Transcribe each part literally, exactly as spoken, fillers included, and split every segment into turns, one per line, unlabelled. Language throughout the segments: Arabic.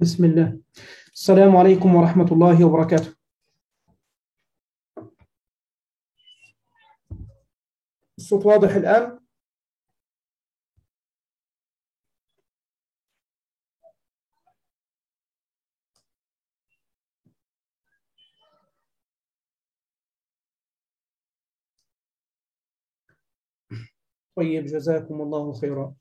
بسم الله. السلام عليكم ورحمة الله وبركاته. الصوت واضح الآن؟ طيب، جزاكم الله خيرا.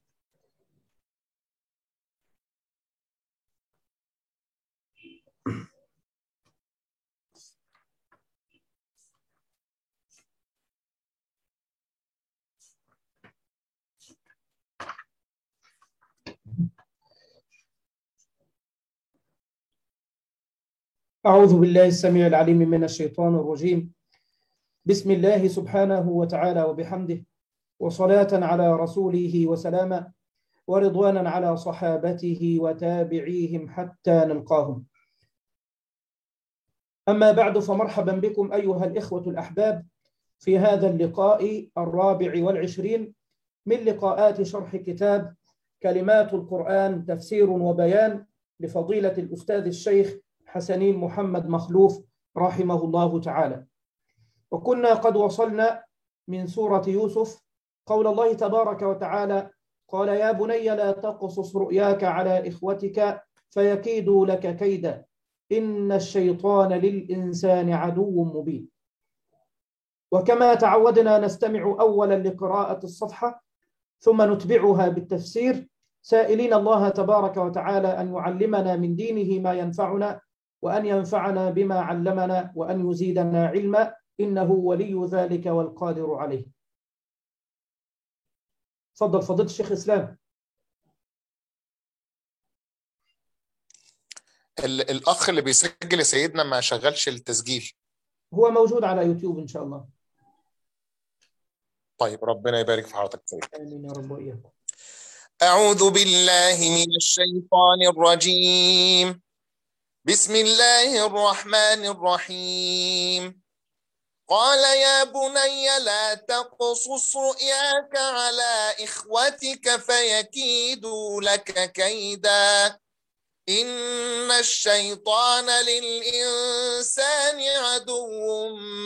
أعوذ بالله السميع العليم من الشيطان الرجيم. بسم الله سبحانه وتعالى وبحمده، وصلاة على رسوله وسلاما، ورضوانا على صحابته وتابعيهم حتى نلقاهم. أما بعد، فمرحبا بكم أيها الإخوة الأحباب في هذا اللقاء الرابع والعشرين من لقاءات شرح كتاب كلمات القرآن تفسير وبيان لفضيلة الأستاذ الشيخ حسنين محمد مخلوف رحمه الله تعالى. وكنا قد وصلنا من سورة يوسف قول الله تبارك وتعالى: قال يا بني لا تقصص رؤياك على إخوتك فيكيدوا لك كيدا إن الشيطان للإنسان عدو مبين. وكما تعودنا نستمع أولا لقراءة الصفحة ثم نتبعها بالتفسير، سائلين الله تبارك وتعالى أن يعلمنا من دينه ما ينفعنا، وأن ينفعنا بما علمنا، وأن يزيدنا علما، إنه ولي ذلك والقادر عليه. تفضل فضيلة الشيخ إسلام.
الأخ اللي بيسجل يا سيدنا ما شغلش التسجيل.
هو موجود على يوتيوب إن شاء الله.
طيب، ربنا يبارك في حضرتك سيدنا.
آمين يا رب وإياكم.
أعوذ بالله من الشيطان الرجيم. بسم الله الرحمن الرحيم. قال يا بني لا تقصص رؤياك على إخوتك فيكيدوا لك كيدا إن الشيطان للإنسان عدو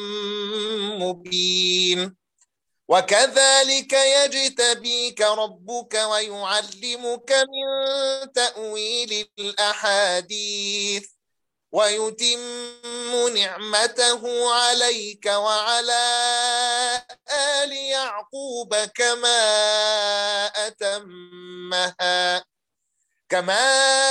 مبين. وكذلك يجتبيك ربك ويعلمك من تأويل الأحاديث ويتم نعمته عليك وعلى آل يعقوب كما أتمها كما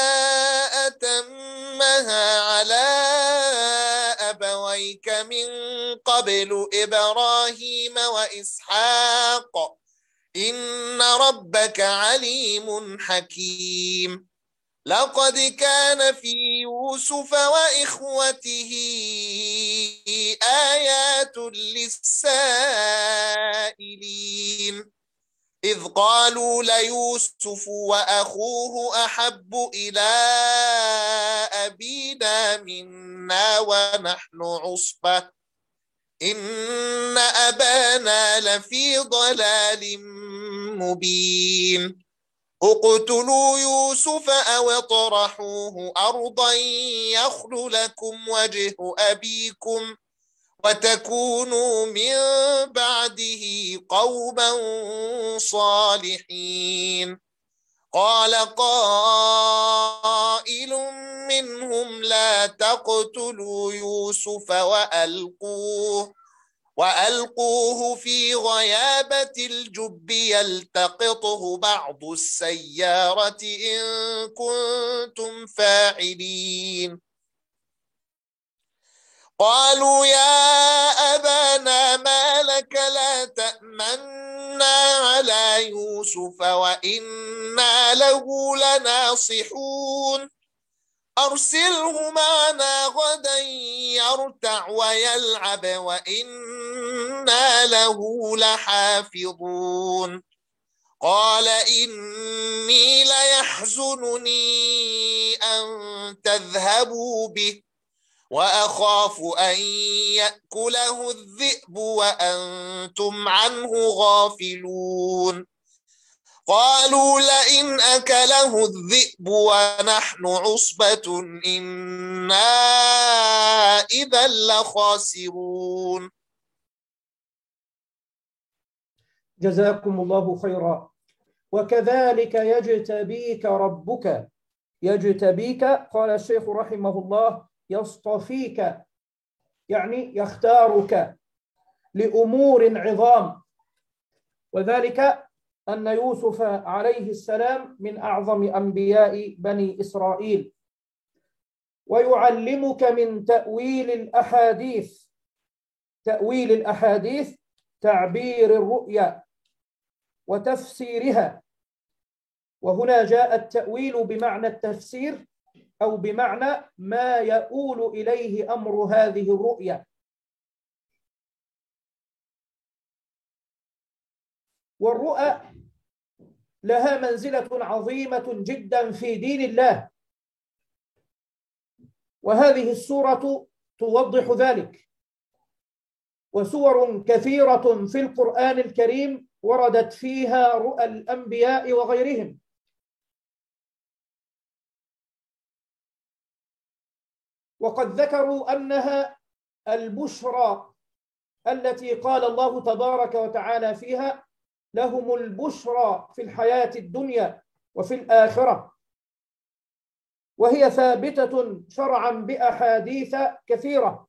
أتمها على أبويك من قبل إبراهيم وإسحاق إن ربك عليم حكيم. لقد كان في يوسف وإخوته آيات للسائلين إذ قالوا ليوسف وأخوه أحب إلى أبينا منا ونحن عصبة إن أبانا لفي ضلال مبين. اقتلوا يوسف أو اطرحوه أرضا يخل لكم وجه أبيكم وتكونوا من بعده قوما صالحين. قال قائل منهم لا تقتلوا يوسف وألقوه وألقوه في غيابة الجب يلتقطه بعض السيارة إن كنتم فاعلين. قالوا يا أبانا ما لك لا تأمنا على يوسف وإنا له لناصحون أرسله معنا غدا يرتع ويلعب وإنا له لحافظون. قال إني ليحزنني أن تذهبوا به وأخاف أن يأكله الذئب وأنتم عنه غافلون. قالوا لئن أكله الذئب ونحن عصبة إنا إذا لخاسرون.
جزاكم الله خيرا. وكذلك يجتبيك ربك. يجتبيك، قال الشيخ رحمه الله، يصطفيك، يعني يختارك لأمور عظام، وذلك أن يوسف عليه السلام من أعظم أنبياء بني إسرائيل، ويعلمك من تأويل الأحاديث. تأويل الأحاديث تعبير الرؤيا وتفسيرها، وهنا جاء التأويل بمعنى التفسير أو بمعنى ما يؤول إليه أمر هذه الرؤيا. والرؤى لها منزلة عظيمة جدا في دين الله، وهذه السورة توضح ذلك. وسور كثيرة في القرآن الكريم وردت فيها رؤى الأنبياء وغيرهم. وقد ذكروا أنها البشرى التي قال الله تبارك وتعالى فيها: لهم البشرى في الحياة الدنيا وفي الآخرة، وهي ثابتة شرعا بأحاديث كثيرة،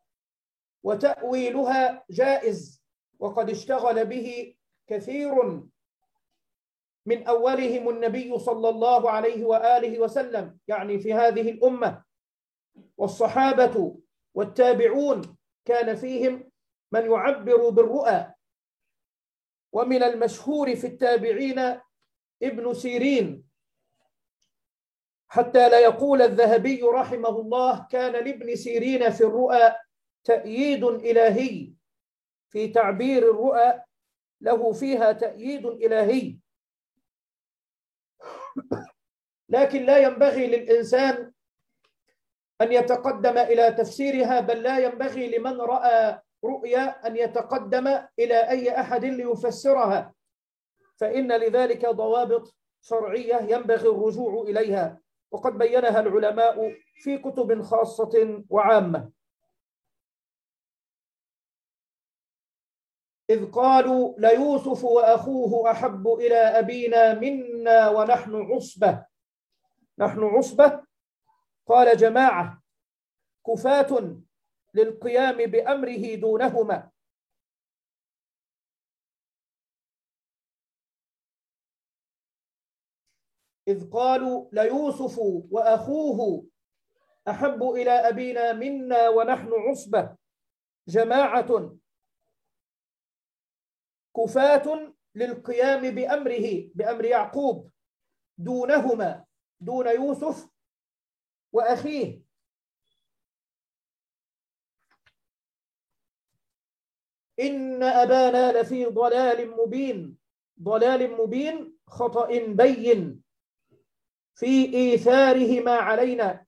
وتأويلها جائز، وقد اشتغل به كثير من أولهم النبي صلى الله عليه وآله وسلم، يعني في هذه الأمة، والصحابة والتابعون كان فيهم من يعبر بالرؤى. ومن المشهور في التابعين ابن سيرين، حتى لا يقول الذهبي رحمه الله: كان لابن سيرين في الرؤى تأييد إلهي. في تعبير الرؤى له فيها تأييد إلهي، لكن لا ينبغي للإنسان أن يتقدم إلى تفسيرها، بل لا ينبغي لمن رأى رؤيا أن يتقدم إلى أي أحد ليفسرها، فإن لذلك ضوابط شرعية ينبغي الرجوع إليها، وقد بينها العلماء في كتب خاصة وعامة. إذ قالوا ليوسف وأخوه أحب إلى أبينا منا ونحن عصبة. نحن عصبة، قال جماعة كفاة للقيام بأمره دونهما. إذ قالوا ليوسف وأخوه أحب إلى أبينا منا ونحن عصبة، جماعة كفاة للقيام بأمره، بأمر يعقوب، دونهما، دون يوسف وأخيه. إن أبانا لفي ضلال مبين. ضلال مبين، خطأ بين في إيثاره ما علينا،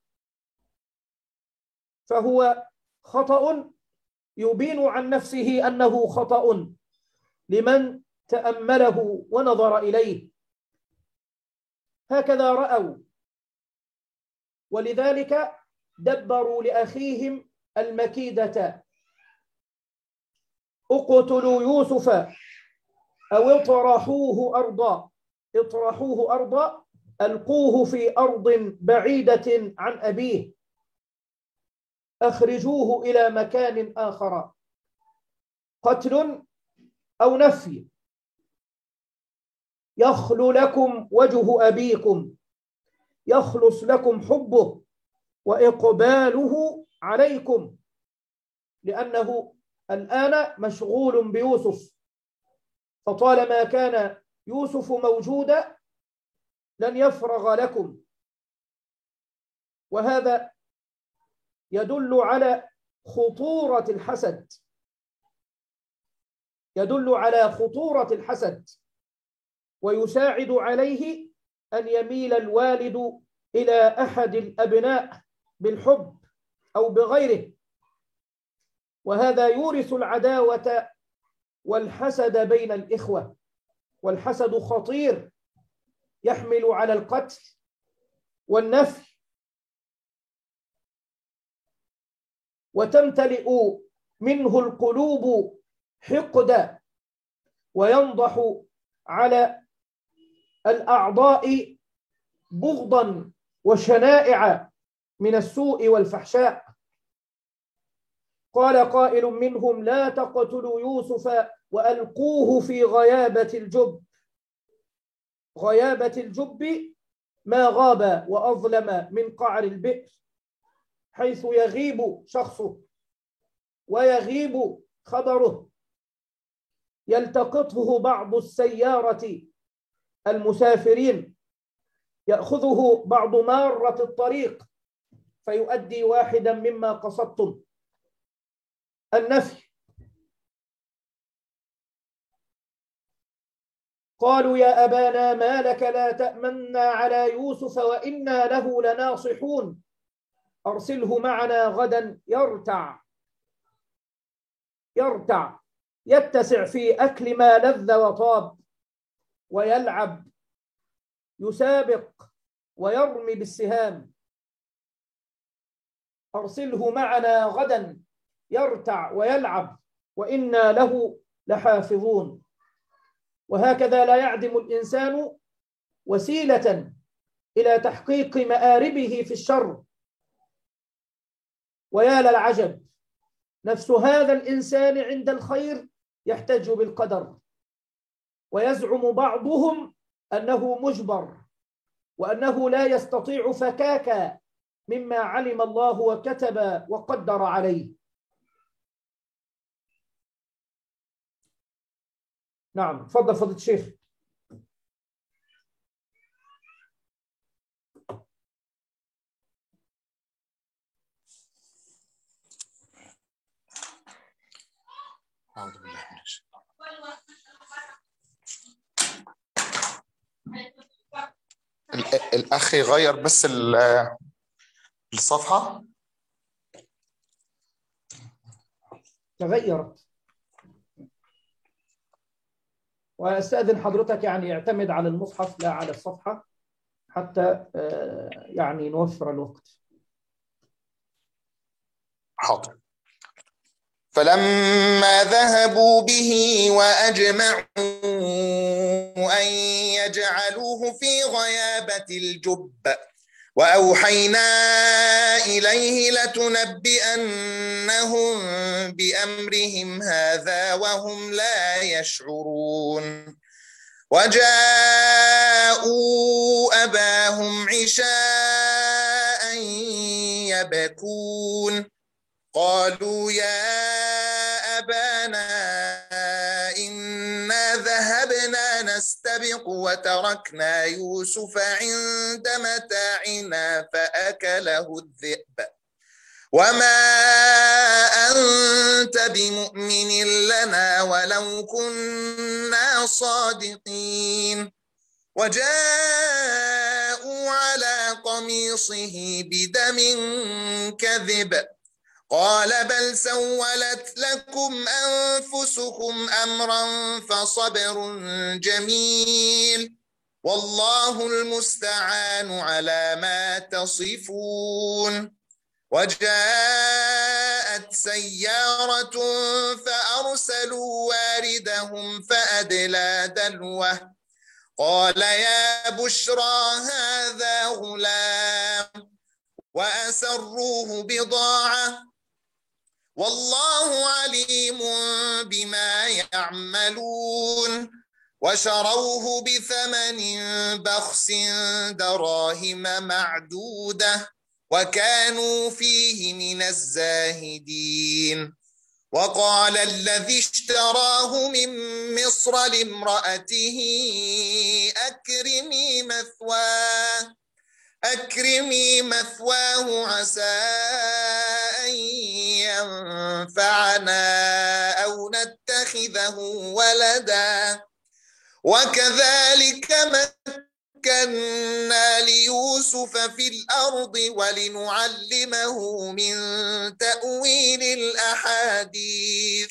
فهو خطأ يبين عن نفسه أنه خطأ لمن تأمله ونظر إليه. هكذا رأوا، ولذلك دبروا لأخيهم المكيدة: اقتلوا يوسف أو اطرحوه أرضا. اطرحوه أرضا، ألقوه في أرض بعيدة عن أبيه، أخرجوه إلى مكان آخر. قتل أو نفي. يخلو لكم وجه أبيكم، يخلص لكم حبه وإقباله عليكم، لأنه الآن مشغول بيوسف، فطالما كان يوسف موجودا لن يفرغ لكم. وهذا يدل على خطورة الحسد، يدل على خطورة الحسد، ويساعد عليه أن يميل الوالد إلى أحد الأبناء بالحب أو بغيره، وهذا يورث العداوة والحسد بين الإخوة. والحسد خطير يحمل على القتل والنفي، وتمتلئ منه القلوب حقدا، وينضح على الأعضاء بغضا وشنائع من السوء والفحشاء. قال قائل منهم: لا تقتلوا يوسف وألقوه في غيابة الجب. غيابة الجب ما غاب وأظلم من قعر البئر، حيث يغيب شخصه ويغيب خبره، يلتقطه بعض السيارة المسافرين، يأخذه بعض مارة الطريق فيؤدي واحدا مما قصدتم. النفي. قالوا: يا أبانا ما لك لا تأمنا على يوسف وإنا له لناصحون، أرسله معنا غدا يرتع يرتع يتسع في أكل ما لذ وطاب، ويلعب، يسابق ويرمي بالسهام. أرسله معنا غدا يرتع ويلعب وإنا له لحافظون. وهكذا لا يعدم الإنسان وسيلة إلى تحقيق مآربه في الشر. ويا للعجب، نفس هذا الإنسان عند الخير يحتج بالقدر، ويزعم بعضهم أنه مجبر، وأنه لا يستطيع فكاكا مما علم الله وكتب وقدر عليه. نعم، تفضل فضيلة الشيخ.
أعوذ بالله من الشيطان. الأخ يغير بس الصفحة.
تغيرت، وأستأذن حضرتك يعني يعتمد على المصحف لا على الصفحة، حتى يعني نوفر الوقت.
حاضر. فلما ذهبوا به وأجمعوا أن يجعلوه في غيابة الجب وأوحينا إليه لتنبئنهم بأمرهم هذا وهم لا يشعرون. وجاءوا أباهم عشاء يبكون قالوا يا أبانا إنا ذهبنا نستبق وتركنا يوسف عند متاعنا فأكله الذئب وما أنت بمؤمن لنا ولو كنا صادقين. وجاءوا على قميصه بدم كذب قال بل سولت لكم أنفسكم أمرا فصبر جميل والله المستعان على ما تصفون. وجاءت سيارة فأرسلوا واردهم فأدلى دلوه قال يا بشرى هذا غلام وأسروه بضاعة والله عليم بما يعملون. وشروه بثمن بخس دراهم معدودة وكانوا فيه من الزاهدين. وقال الذي اشتراه من مصر لامرأته أكرمي مثواه أكرمي مثواه عسى أن ينفعنا أو نتخذه ولدا وكذلك مكنا ليوسف في الأرض ولنعلمه من تأويل الأحاديث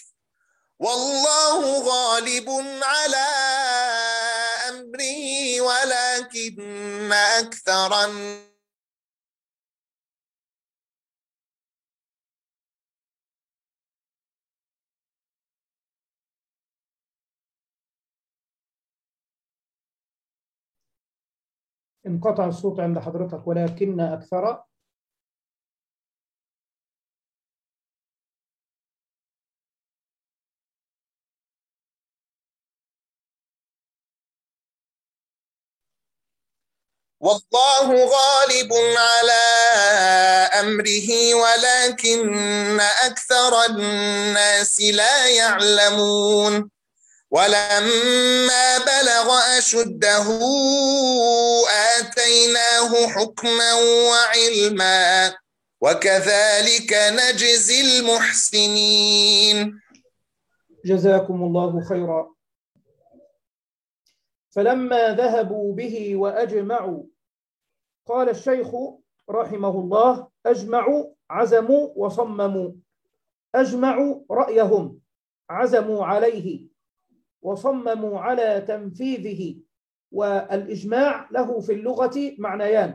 والله غالب على أمره ولكن أكثر الناس
انقطع الصوت عند حضرتك. ولكن أكثر.
والله غالب على أمره ولكن أكثر الناس لا يعلمون. ولما بلغ أشده آتيناه حكما وعلما وكذلك نجزي المحسنين.
جزاكم الله خيرا. فلما ذهبوا به وأجمعوا، قال الشيخ رحمه الله: أجمعوا عزموا وصمموا. أجمعوا رأيهم، عزموا عليه، وصمموا على تنفيذه. والإجماع له في اللغة معنيان: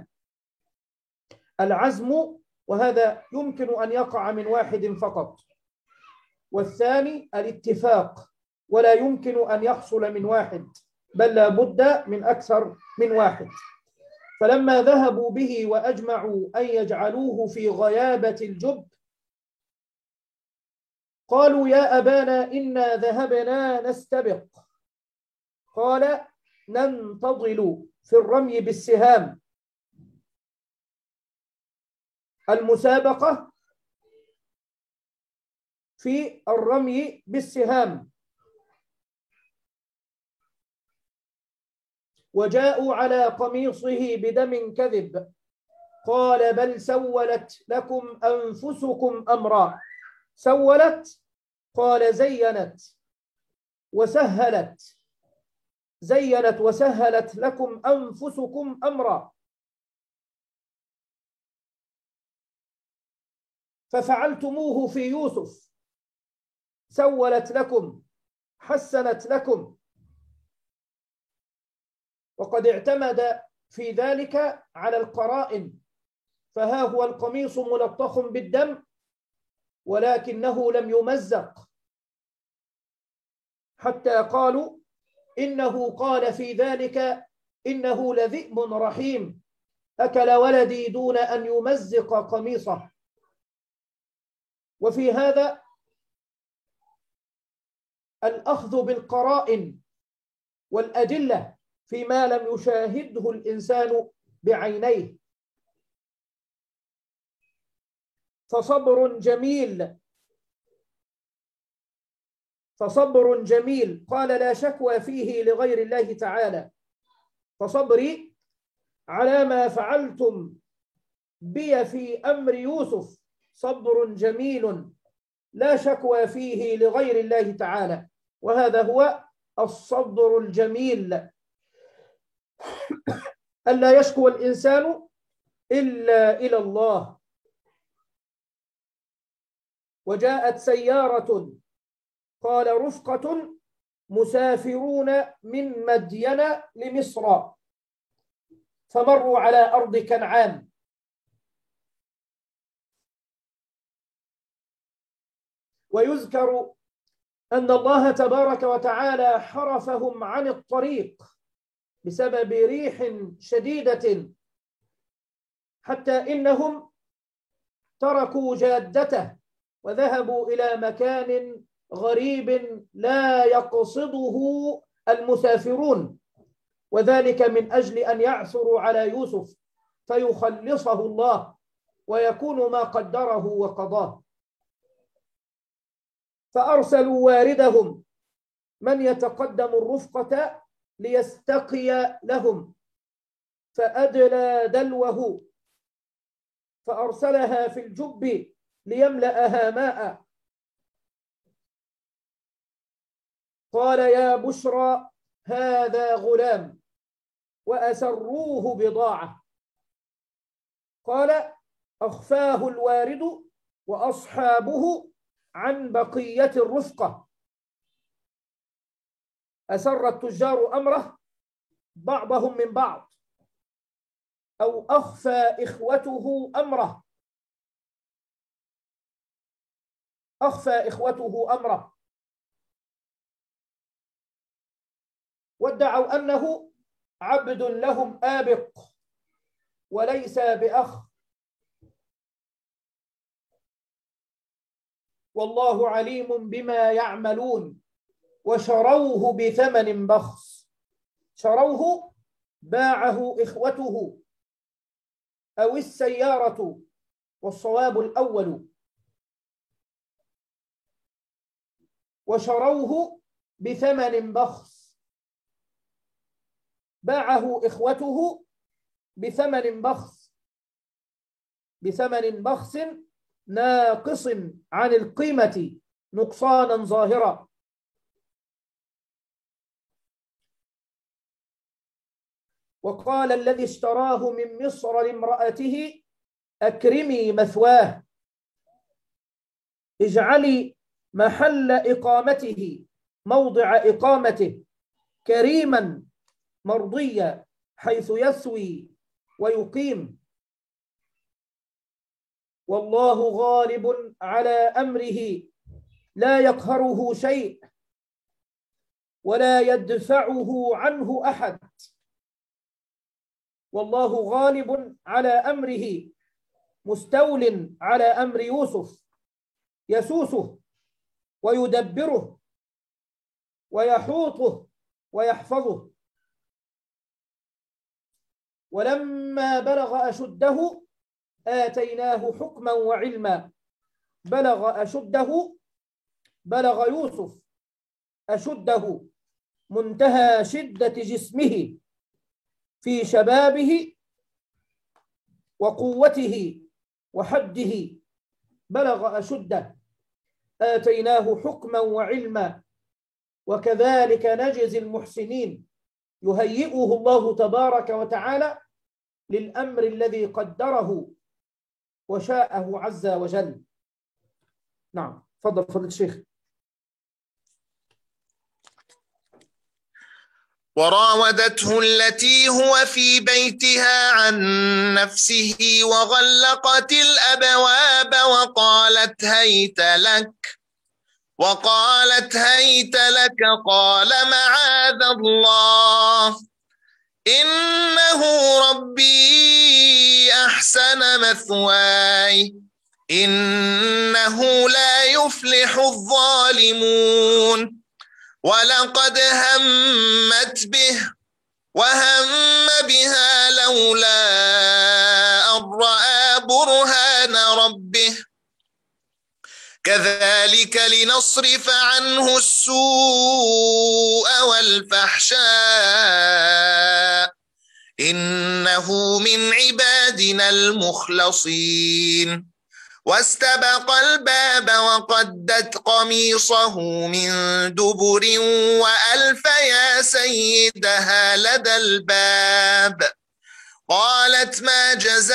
العزم، وهذا يمكن أن يقع من واحد فقط، والثاني الاتفاق، ولا يمكن أن يحصل من واحد، بل لا بد من أكثر من واحد. فلما ذهبوا به وأجمعوا أن يجعلوه في غيابة الجب، قالوا: يا أبانا إنا ذهبنا نستبق. قال: ننتظل في الرمي بالسهام. المسابقة في الرمي بالسهام. وجاءوا على قميصه بدم كذب. قال: بل سولت لكم أنفسكم أمرا. سولت، قال زينت وسهلت. زينت وسهلت لكم أنفسكم أمرا، ففعلتموه في يوسف. سولت لكم، حسنت لكم. وقد اعتمد في ذلك على القرائن، فها هو القميص ملطخ بالدم ولكنه لم يمزق، حتى قالوا إنه قال في ذلك: إنه لذئب رحيم أكل ولدي دون أن يمزق قميصه. وفي هذا الأخذ بالقرائن والأدلة فيما لم يشاهده الإنسان بعينيه. فصبر جميل فصبر جميل قال: لا شكوى فيه لغير الله تعالى. فصبري على ما فعلتم بي في أمر يوسف صبر جميل لا شكوى فيه لغير الله تعالى. وهذا هو الصبر الجميل، ألا يشكو الإنسان إلا إلى الله. وجاءت سيارة، قال: رفقة مسافرون من مدين لمصر، فمروا على أرض كنعان. ويذكر أن الله تبارك وتعالى حرفهم عن الطريق بسبب ريح شديدة، حتى إنهم تركوا جادته وذهبوا إلى مكان غريب لا يقصده المسافرون، وذلك من أجل أن يعثروا على يوسف فيخلصه الله ويكون ما قدره وقضاه. فأرسلوا واردهم من يتقدم الرفقة ليستقي لهم، فأدلى دلوه فأرسلها في الجب ليملأها ماء. قال: يا بشرى هذا غلام، وأسروه بضاعة. قال: أخفاه الوارد وأصحابه عن بقية الرفقة. أسر التجار أمره بعضهم من بعض، أو أخفى إخوته أمره أخفى إخوته أمره وادعوا أنه عبد لهم آبق وليس بأخ، والله عليم بما يعملون. وشروه بثمن بخس، شروه باعه إخوته أو السيارة، والصواب الأول. وشروه بثمن بخس، باعه إخوته بثمن بخس بثمن بخس ناقص عن القيمة نقصانا ظاهرا. وقال الذي اشتراه من مصر لامرأته أكرمي مثواه، اجعلي محل إقامته موضع إقامته كريما مرضيا حيث يسوي ويقيم، والله غالب على أمره لا يقهره شيء ولا يدفعه عنه أحد. والله غالب على أمره مستول على أمر يوسف، يسوسه ويدبره ويحوطه ويحفظه. ولما بلغ أشده آتيناه حكما وعلما. بلغ أشده، بلغ يوسف أشده منتهى شدة جسمه في شبابه وقوته وحده، بلغ أشده. آتيناه حكما وعلما، وكذلك نجزي المحسنين. يهيئه الله تبارك وتعالى للأمر الذي قدره وشاءه عز وجل. نعم، تفضل فضيلة الشيخ.
وراودته التي هو في بيتها عن نفسه وغلقت الأبواب وقالت هيت لك وقالت هيت لك قال معاذ الله إنه ربي أحسن مثواي إنه لا يفلح الظالمون. ولقد همت به وهم بها لولا أن رأى برهان ربه كذلك لنصرف عنه السوء والفحشاء إنه من عبادنا المخلصين. واستبق الباب وقدت قميصه من دبر وألف يا سيدها لدى الباب قالت ما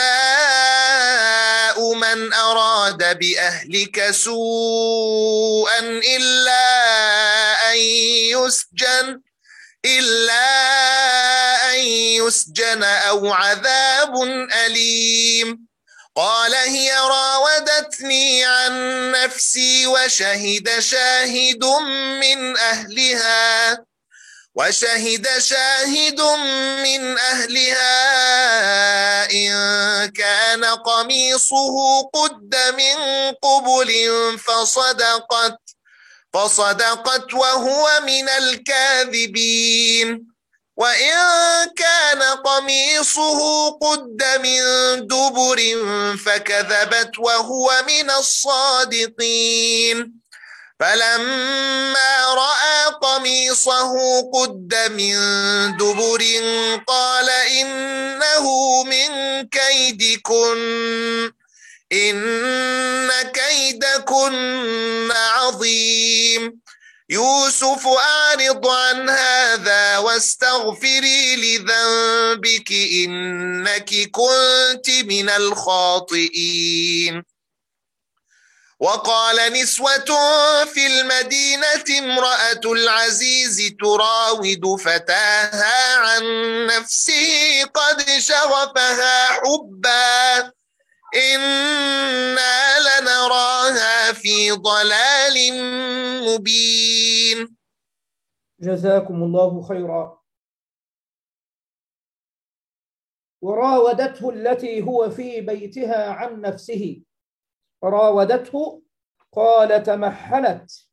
جزاء من أراد بأهلك سوءا إلا أن يسجن إلا أن يسجن أو عذاب أليم. قال هي راودتني عن نفسي وشهد شاهد من أهلها وشهد شاهد من أهلها إن كان قميصه قد من قبل فصدقت فصدقت وهو من الكاذبين وإن كان قميصه قد من دبر فكذبت وهو من الصادقين. فلما رأى قميصه قد من دبر قال إنه من كيدكن إن كيدكن عظيم. يوسف أعرض عن هذا واستغفري لذنبك إنك كنت من الخاطئين. وقال نسوة في المدينة امرأة العزيز تراود فتاها عن نفسه قد شغفها حبا إنا لنراها في ضلال مبين.
جزاكم الله خيرا. وراودته التي هو في بيتها عن نفسه، راودته قال تمحلت،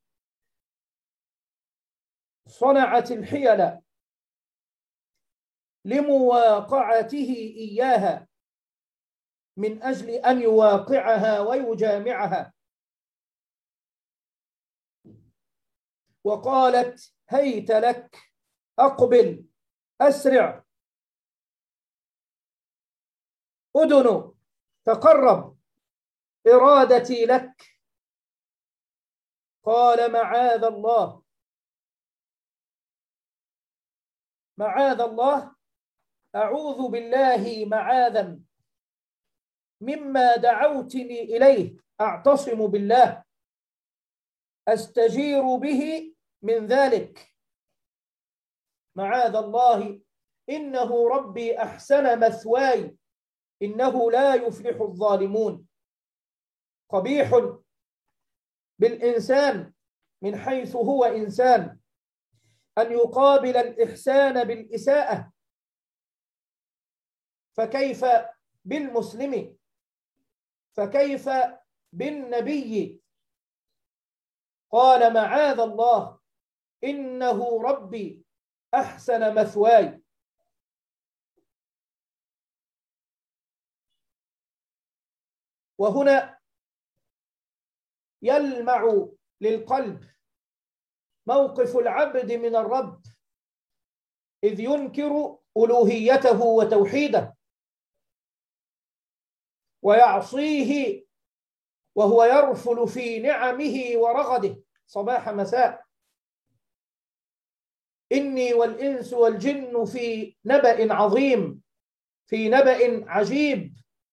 صنعت الحيل لمواقعته إياها من أجل أن يواقعها ويجامعها، وقالت هيت لك، أقبل، أسرع، أدن، تقرب، إرادتي لك. قال معاذ الله، معاذ الله، أعوذ بالله معاذا مما دعوتني إليه، أعتصم بالله، أستجير به من ذلك، معاذ الله، إنه ربي أحسن مثواي، إنه لا يفلح الظالمون. قبيح بالإنسان من حيث هو إنسان أن يقابل الإحسان بالإساءة، فكيف بالمسلم؟ فكيف بالنبي؟ قال معاذ الله إنه ربي أحسن مثواي. وهنا يلمع للقلب موقف العبد من الرب إذ ينكر ألوهيته وتوحيده ويعصيه وهو يرفل في نعمه ورغده صباح مساء. إني والإنس والجن في نبأ عظيم، في نبأ عجيب،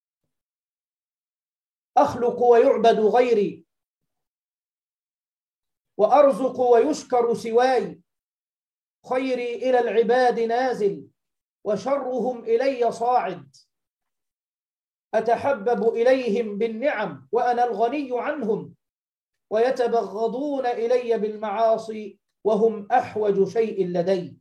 أخلق ويعبد غيري، وأرزق ويشكر سواي، خيري إلى العباد نازل، وشرهم إلي صاعد، أتحبب إليهم بالنعم وأنا الغني عنهم، ويتبغضون إلي بالمعاصي وهم أحوج شيء لدي.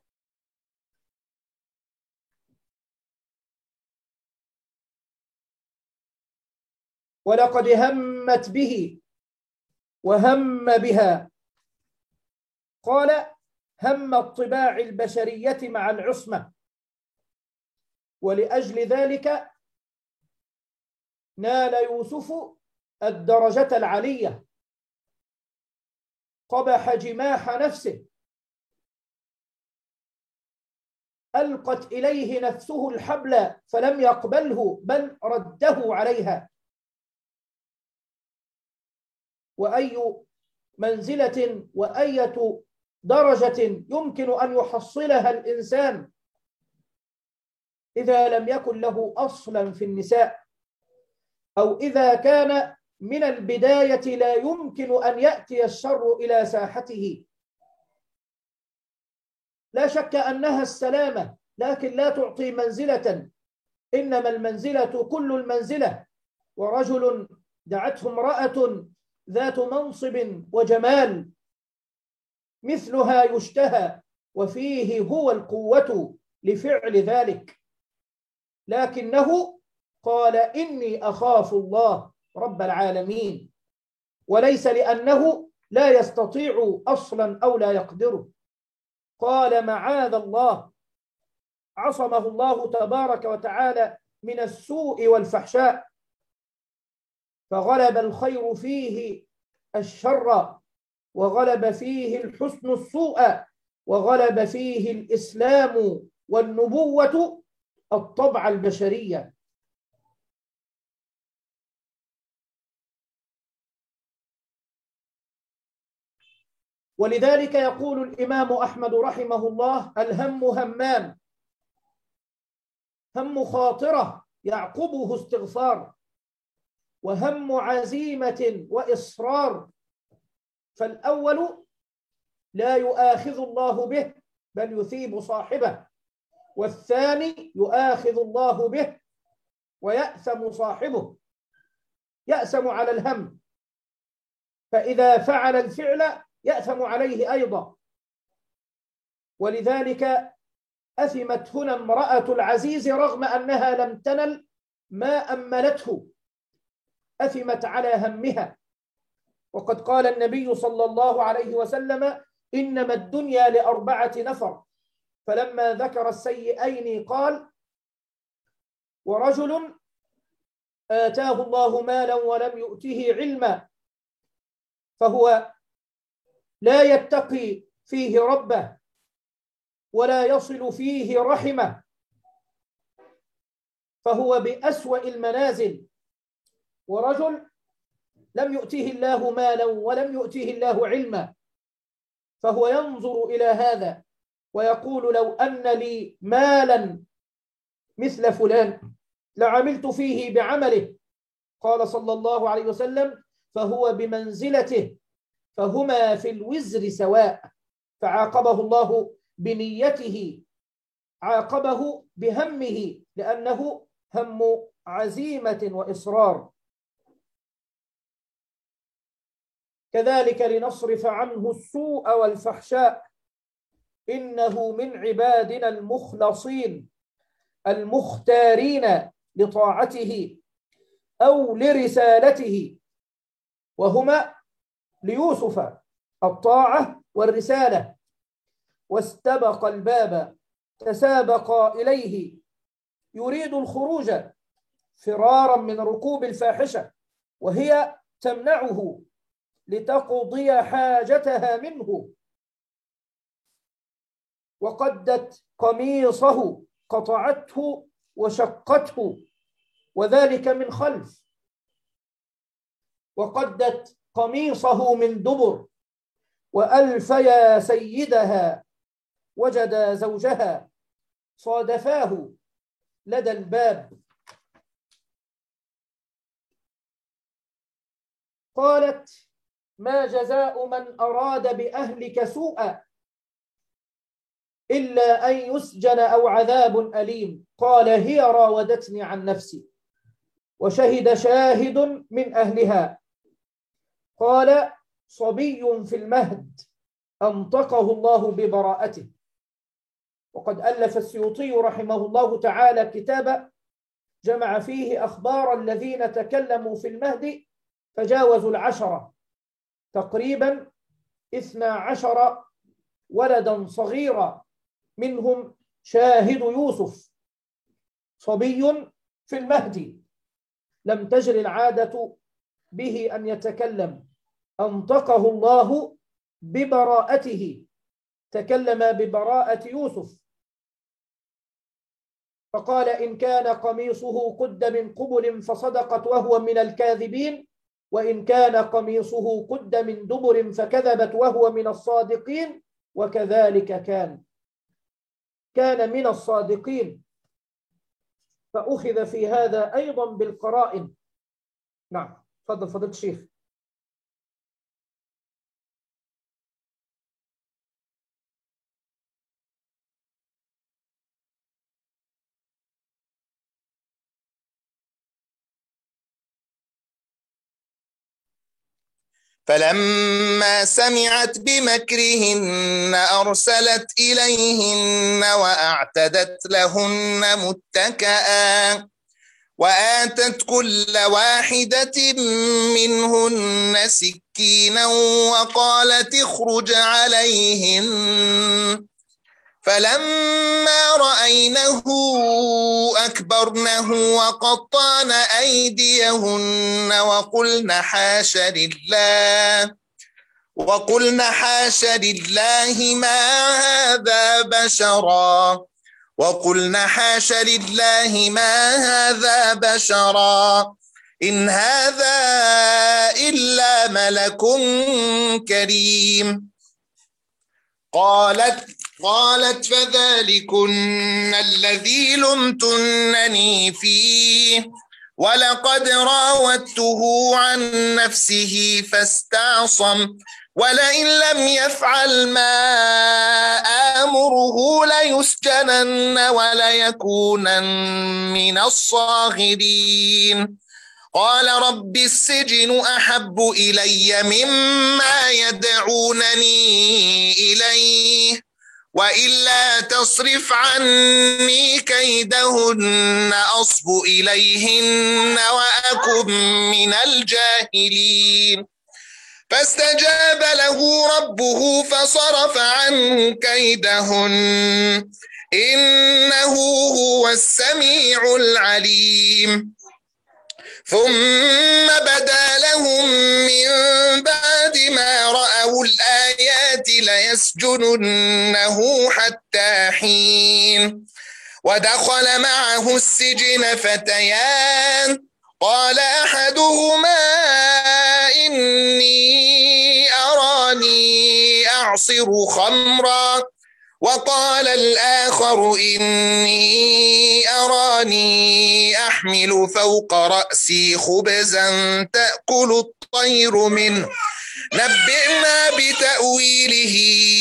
ولقد همت به وهم بها. قال هم الطباع البشرية مع العصمة، ولأجل ذلك نال يوسف الدرجة العلية، قبح جماح نفسه، ألقت إليه نفسه الحبل فلم يقبله بل رده عليها. وأي منزلة وأية درجة يمكن أن يحصلها الإنسان إذا لم يكن له أصلا في النساء، أو إذا كان من البداية لا يمكن أن يأتي الشر إلى ساحته. لا شك أنها السلامة، لكن لا تعطي منزلة، إنما المنزلة كل المنزلة. ورجل دعته امرأة ذات منصب وجمال مثلها يشتهى، وفيه هو القوة لفعل ذلك، لكنه قال إني أخاف الله رب العالمين، وليس لأنه لا يستطيع أصلا أو لا يقدره. قال معاذ الله، عصمه الله تبارك وتعالى من السوء والفحشاء، فغلب الخير فيه الشر، وغلب فيه الحسن السوء، وغلب فيه الإسلام والنبوة الطبع البشرية. ولذلك يقول الإمام أحمد رحمه الله: الهم همان، هم خاطرة يعقبه استغفار. وهم عزيمة وإصرار. فالأول لا يؤاخذ الله به بل يثيب صاحبه، والثاني يؤاخذ الله به ويأثم صاحبه، يأثم على الهم، فإذا فعل الفعل يأثم عليه أيضا. ولذلك أثمت هنا امرأة العزيز رغم أنها لم تنل ما أملته، أثمت على همها. وقد قال النبي صلى الله عليه وسلم: إنما الدنيا لأربعة نفر. فلما ذكر السيئين قال: ورجل آتاه الله مالا ولم يؤته علما، فهو لا يتقي فيه ربه ولا يصل فيه رحمه، فهو بأسوأ المنازل. ورجل لم يؤته الله مالا ولم يؤته الله علما، فهو ينظر إلى هذا ويقول: لو أن لي مالا مثل فلان لعملت فيه بعمله. قال صلى الله عليه وسلم: فهو بمنزلته، فهما في الوزر سواء. فعاقبه الله بنيته، عاقبه بهمه، لأنه هم عزيمة وإصرار. كذلك لنصرف عنه السوء والفحشاء إنه من عبادنا المخلصين المختارين لطاعته أو لرسالته، وهما ليوسف الطاعة والرسالة. واستبق الباب تسابقا إليه يريد الخروج فرارا من ركوب الفاحشة، وهي تمنعه لتقضي حاجتها منه. وقدت قميصه، قطعته وشقته، وذلك من خلف. وقدت قميصه من دبر، وألف يا سيدها وجد زوجها صادفاه لدى الباب. قالت: ما جزاء من أراد بأهلك سوءا إلا أن يسجن أو عذاب أليم. قال: هي راودتني عن نفسي. وشهد شاهد من أهلها قال: صبي في المهد أنطقه الله ببراءته. وقد ألف السيوطي رحمه الله تعالى كتابا جمع فيه أخبار الذين تكلموا في المهد فجاوزوا العشرة، تقريبا اثنا عشر ولدا صغيرا، منهم شاهد يوسف صبي في المهد لم تجر العادة به أن يتكلم، أنطقه الله ببراءته، تكلم ببراءة يوسف. فقال: إن كان قميصه قد من قبل فصدقت وهو من الكاذبين، وإن كان قميصه قد من دبر فكذبت وهو من الصادقين. وكذلك كان كان من الصادقين. فأخذ في هذا أيضا بالقرائن. نعم، تفضل فضيلة الشيخ.
فلما سمعت بمكرهن أرسلت إليهن وأعتدت لهن متكئا وآتت كل واحدة منهن سكينا وقالت اخرج عليهن. فلما رأينه أكبرنه وقطعن أيديهن وقلن حاش لله وقلن حاش لله ما هذا بشرا وقلن حاش لله ما هذا بشرا إن هذا إلا ملك كريم. قالت قالت فذلكن الذي لمتنني فيه ولقد راودته عن نفسه فاستعصم ولئن لم يفعل ما آمره ليسجنن وليكونن من الصاغرين قال رب السجن أحب إلي مما يدعونني إليه وإلا تصرف عني كيدهن أصب إليهن وأكن من الجاهلين فاستجاب له ربه فصرف عنه كيدهن إنه هو السميع العليم ثم بدا لهم من بعد ما رأوا الآيات ليسجننه حتى حين ودخل معه السجن فتيان قال أحدهما إني أراني أعصر خمرا وقال الآخر إني أراني أحمل فوق رأسي خبزا تأكل الطير منه نبئنا بتأويله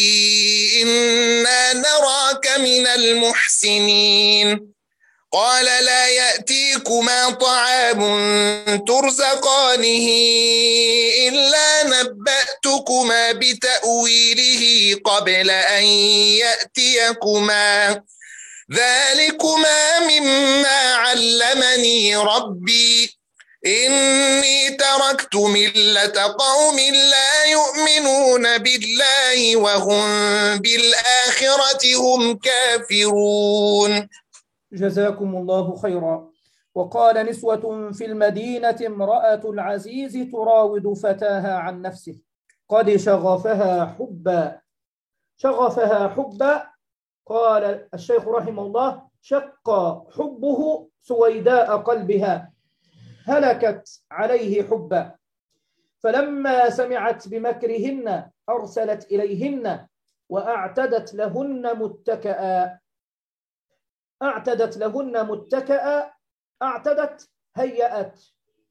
إنا نراك من المحسنين قال لا يأتيكما طعام ترزقانه إلا نبأتكما بتأويله قبل أن يأتيكما ذلكما مما علمني ربي إني تركت ملة قوم لا يؤمنون بالله وهم بالآخرة هم كافرون.
جزاكم الله خيرا. وقال نسوة في المدينة امرأة العزيز تراود فتاها عن نفسه قد شغفها حبا. شغفها حبا، قال الشيخ رحمه الله شق حبه سويداء قلبها هلكت عليه حبا، فلما سمعت بمكرهن أرسلت إليهن وأعتدت لهن متكئا. أعتدت لهن متكئا، أعتدت هيأت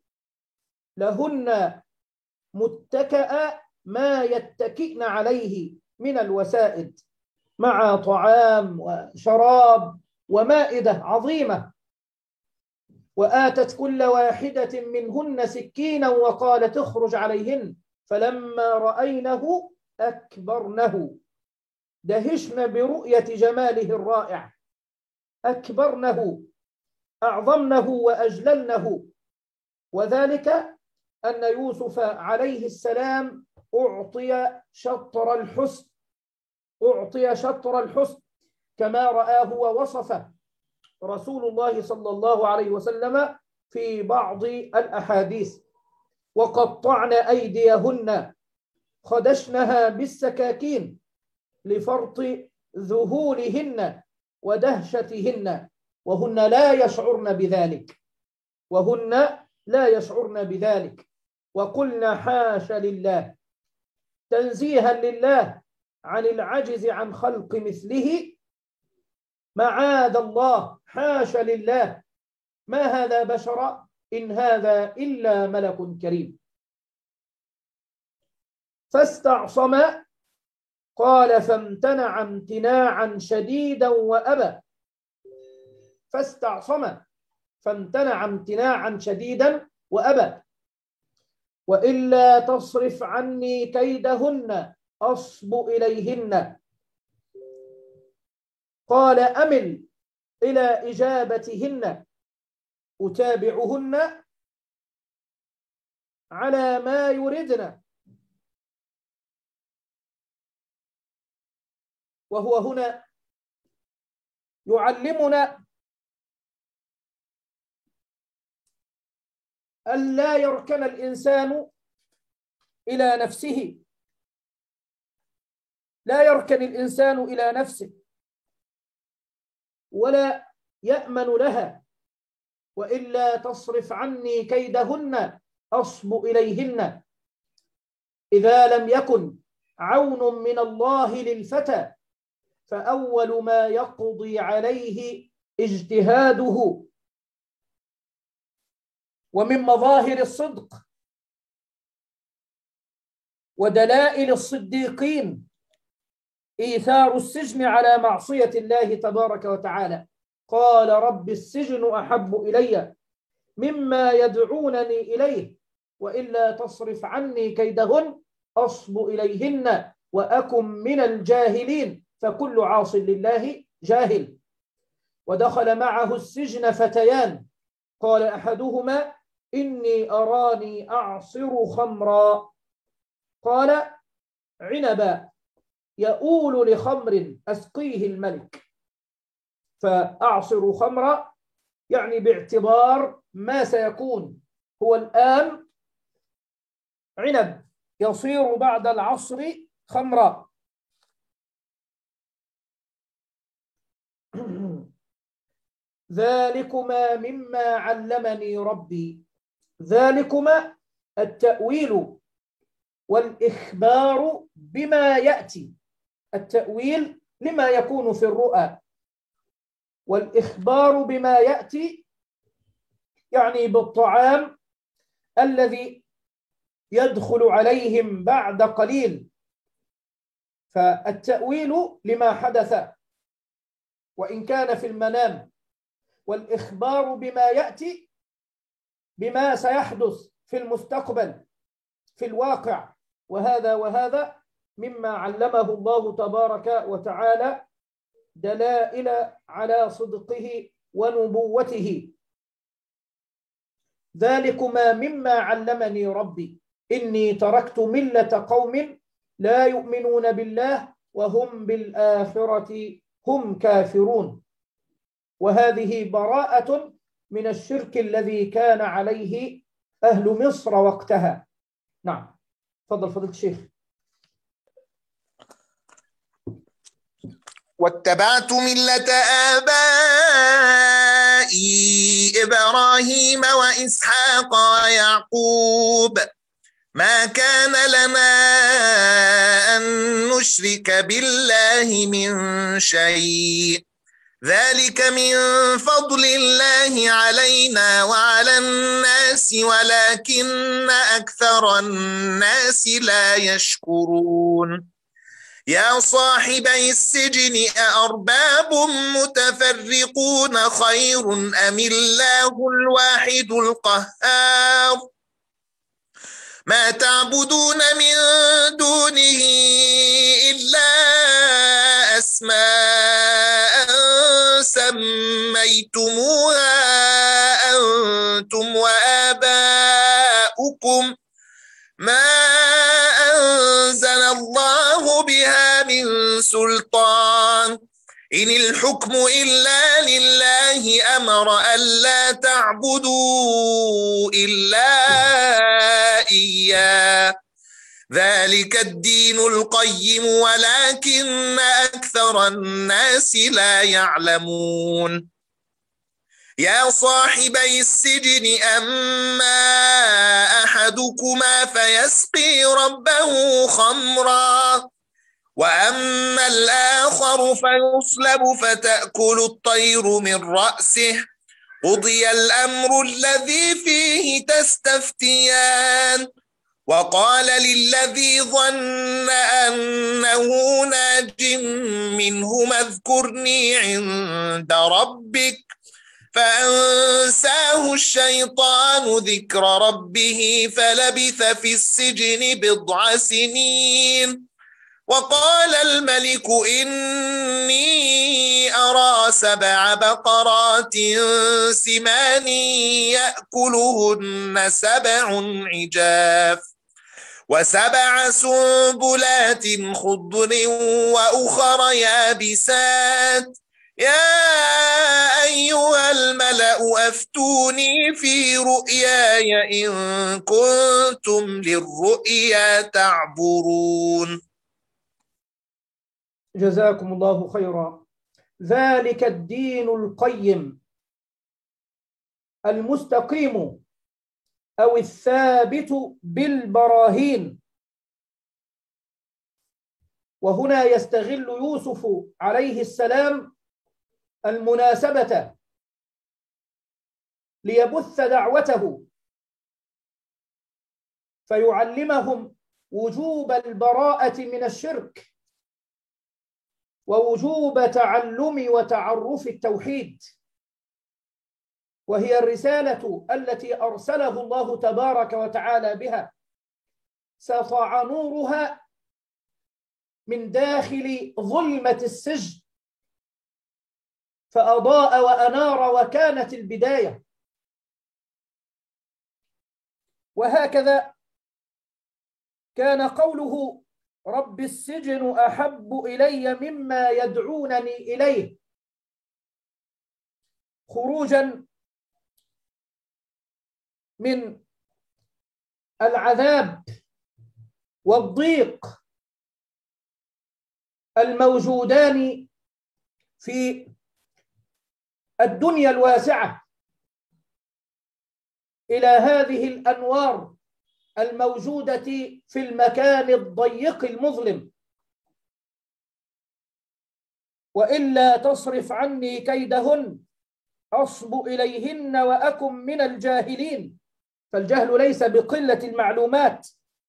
لهن متكئا ما يتكئن عليه من الوسائد مع طعام وشراب ومائدة عظيمة، وآتت كل واحدة منهن سكينا وقالت اخرج عليهن، فلما رأينه أكبرنه دهشن برؤية جماله الرائع، أكبرنه أعظمنه وأجللنه، وذلك أن يوسف عليه السلام أعطي شطر الحسن، أعطي شطر الحسن كما رآه ووصفه رسول الله صلى الله عليه وسلم في بعض الأحاديث. وقطعن أيديهن خدشنها بالسكاكين لفرط ذهولهن ودهشتهن وهن لا يشعرن بذلك وهن لا يشعرن بذلك وقلنا حاش لله، تنزيها لله عن العجز عن خلق مثله، معاذ الله، حاش لله، ما هذا بشرا إن هذا إلا ملك كريم. فاستعصم، قال فامتنع امتناعا شديدا وأبى. فاستعصم فامتنع امتناعا شديدا وأبى وإلا تصرف عني كيدهن أصب إليهن. قال أمل إلى إجابتهن أتابعهن على ما يردن. وهو هنا يعلمنا ألا يركن الإنسان إلى نفسه، لا يركن الإنسان إلى نفسه ولا يأمن لها، وإلا تصرف عني كيدهن أصب إليهن. إذا لم يكن عون من الله للفتى فأول ما يقضي عليه اجتهاده ومن مظاهر الصدق ودلائل الصديقين إيثار السجن على معصية الله تبارك وتعالى. قال رب السجن أحب إلي مما يدعونني إليه وإلا تصرف عني كيدهن أصب إليهن وأكن من الجاهلين فكل عاص لله جاهل. ودخل معه السجن فتيان قال أحدهما إني أراني أعصر خمرا قال عنبا يؤول لخمر أسقيه الملك. فأعصر خمرا يعني باعتبار ما سيكون هو الآن عنب يصير بعد العصر خمرا. ذلكما مما علمني ربي. ذلكما التأويل والإخبار بما يأتي. التأويل لما يكون في الرؤى، والإخبار بما يأتي يعني بالطعام الذي يدخل عليهم بعد قليل. فالتأويل لما حدث وإن كان في المنام، والإخبار بما يأتي بما سيحدث في المستقبل في الواقع. وهذا وهذا مما علمه الله تبارك وتعالى دلائل على صدقه ونبوته. ذلكما مما علمني ربي إني تركت ملة قوم لا يؤمنون بالله وهم بالآخرة هم كافرون. وهذه براءة من الشرك الذي كان عليه أهل مصر وقتها. نعم، تفضل فضيلة الشيخ.
واتبعت ملة آبائي إبراهيم وإسحاق ويعقوب ما كان لنا أن نشرك بالله من شيء ذلك من فضل الله علينا وعلى الناس ولكن أكثر الناس لا يشكرون. يا صاحبي السجن أأرباب متفرقون خير أم الله الواحد القهار ما تعبدون من دونه إلا أسماء سميتموها أنتم وآباؤكم ما أنزل الله بها من سلطان إن الحكم إلا لله أمر ألا تعبدوا إلا إياه ذلك الدين القيم ولكن أكثر الناس لا يعلمون. يا صاحبي السجن أما أحدكما فيسقي ربه خمرا وأما الآخر فيصلب فتأكل الطير من رأسه قضي الأمر الذي فيه تستفتيان وقال للذي ظن أنه ناج منهما اذكرني عند ربك فأنساه الشيطان ذكر ربه فلبث في السجن بضع سنين وقال الملك إني أرى سبع بقرات سمان يأكلهن سبع عجاف وسبع سنبلات خضر وأخر يابسات يا أيها الملأ أفتوني في رؤياي إن كنتم للرؤيا تعبرون.
جزاكم الله خيرا. ذلك الدين القيم المستقيم أو الثابت بالبراهين. وهنا يستغل يوسف عليه السلام المناسبة ليبث دعوته فيعلمهم وجوب البراءة من الشرك ووجوب تعلم وتعرف التوحيد، وهي الرسالة التي أرسله الله تبارك وتعالى بها، سطع نورها من داخل ظلمة السجن فأضاء وأنار، وكانت البداية. وهكذا كان قوله رب السجن أحب إلي مما يدعونني إليه، خروجا من العذاب والضيق الموجودان في الدنيا الواسعة إلى هذه الأنوار الموجودة في المكان الضيق المظلم. وإلا تصرف عني كيدهن أصب إليهن وأكن من الجاهلين. فالجهل ليس بقلة المعلومات،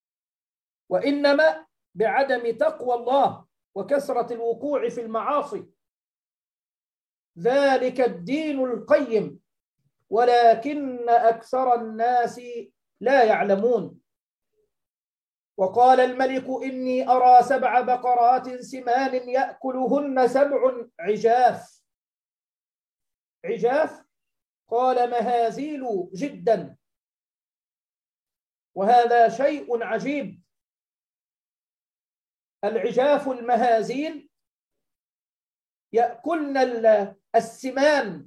وإنما بعدم تقوى الله وكثرة الوقوع في المعاصي. ذلك الدين القيم ولكن أكثر الناس لا يعلمون. وقال الملك إني أرى سبع بقرات سمان يأكلهن سبع عجاف. عجاف قال مهازيل جدا، وهذا شيء عجيب. العجاف المهازيل يأكلن السمان.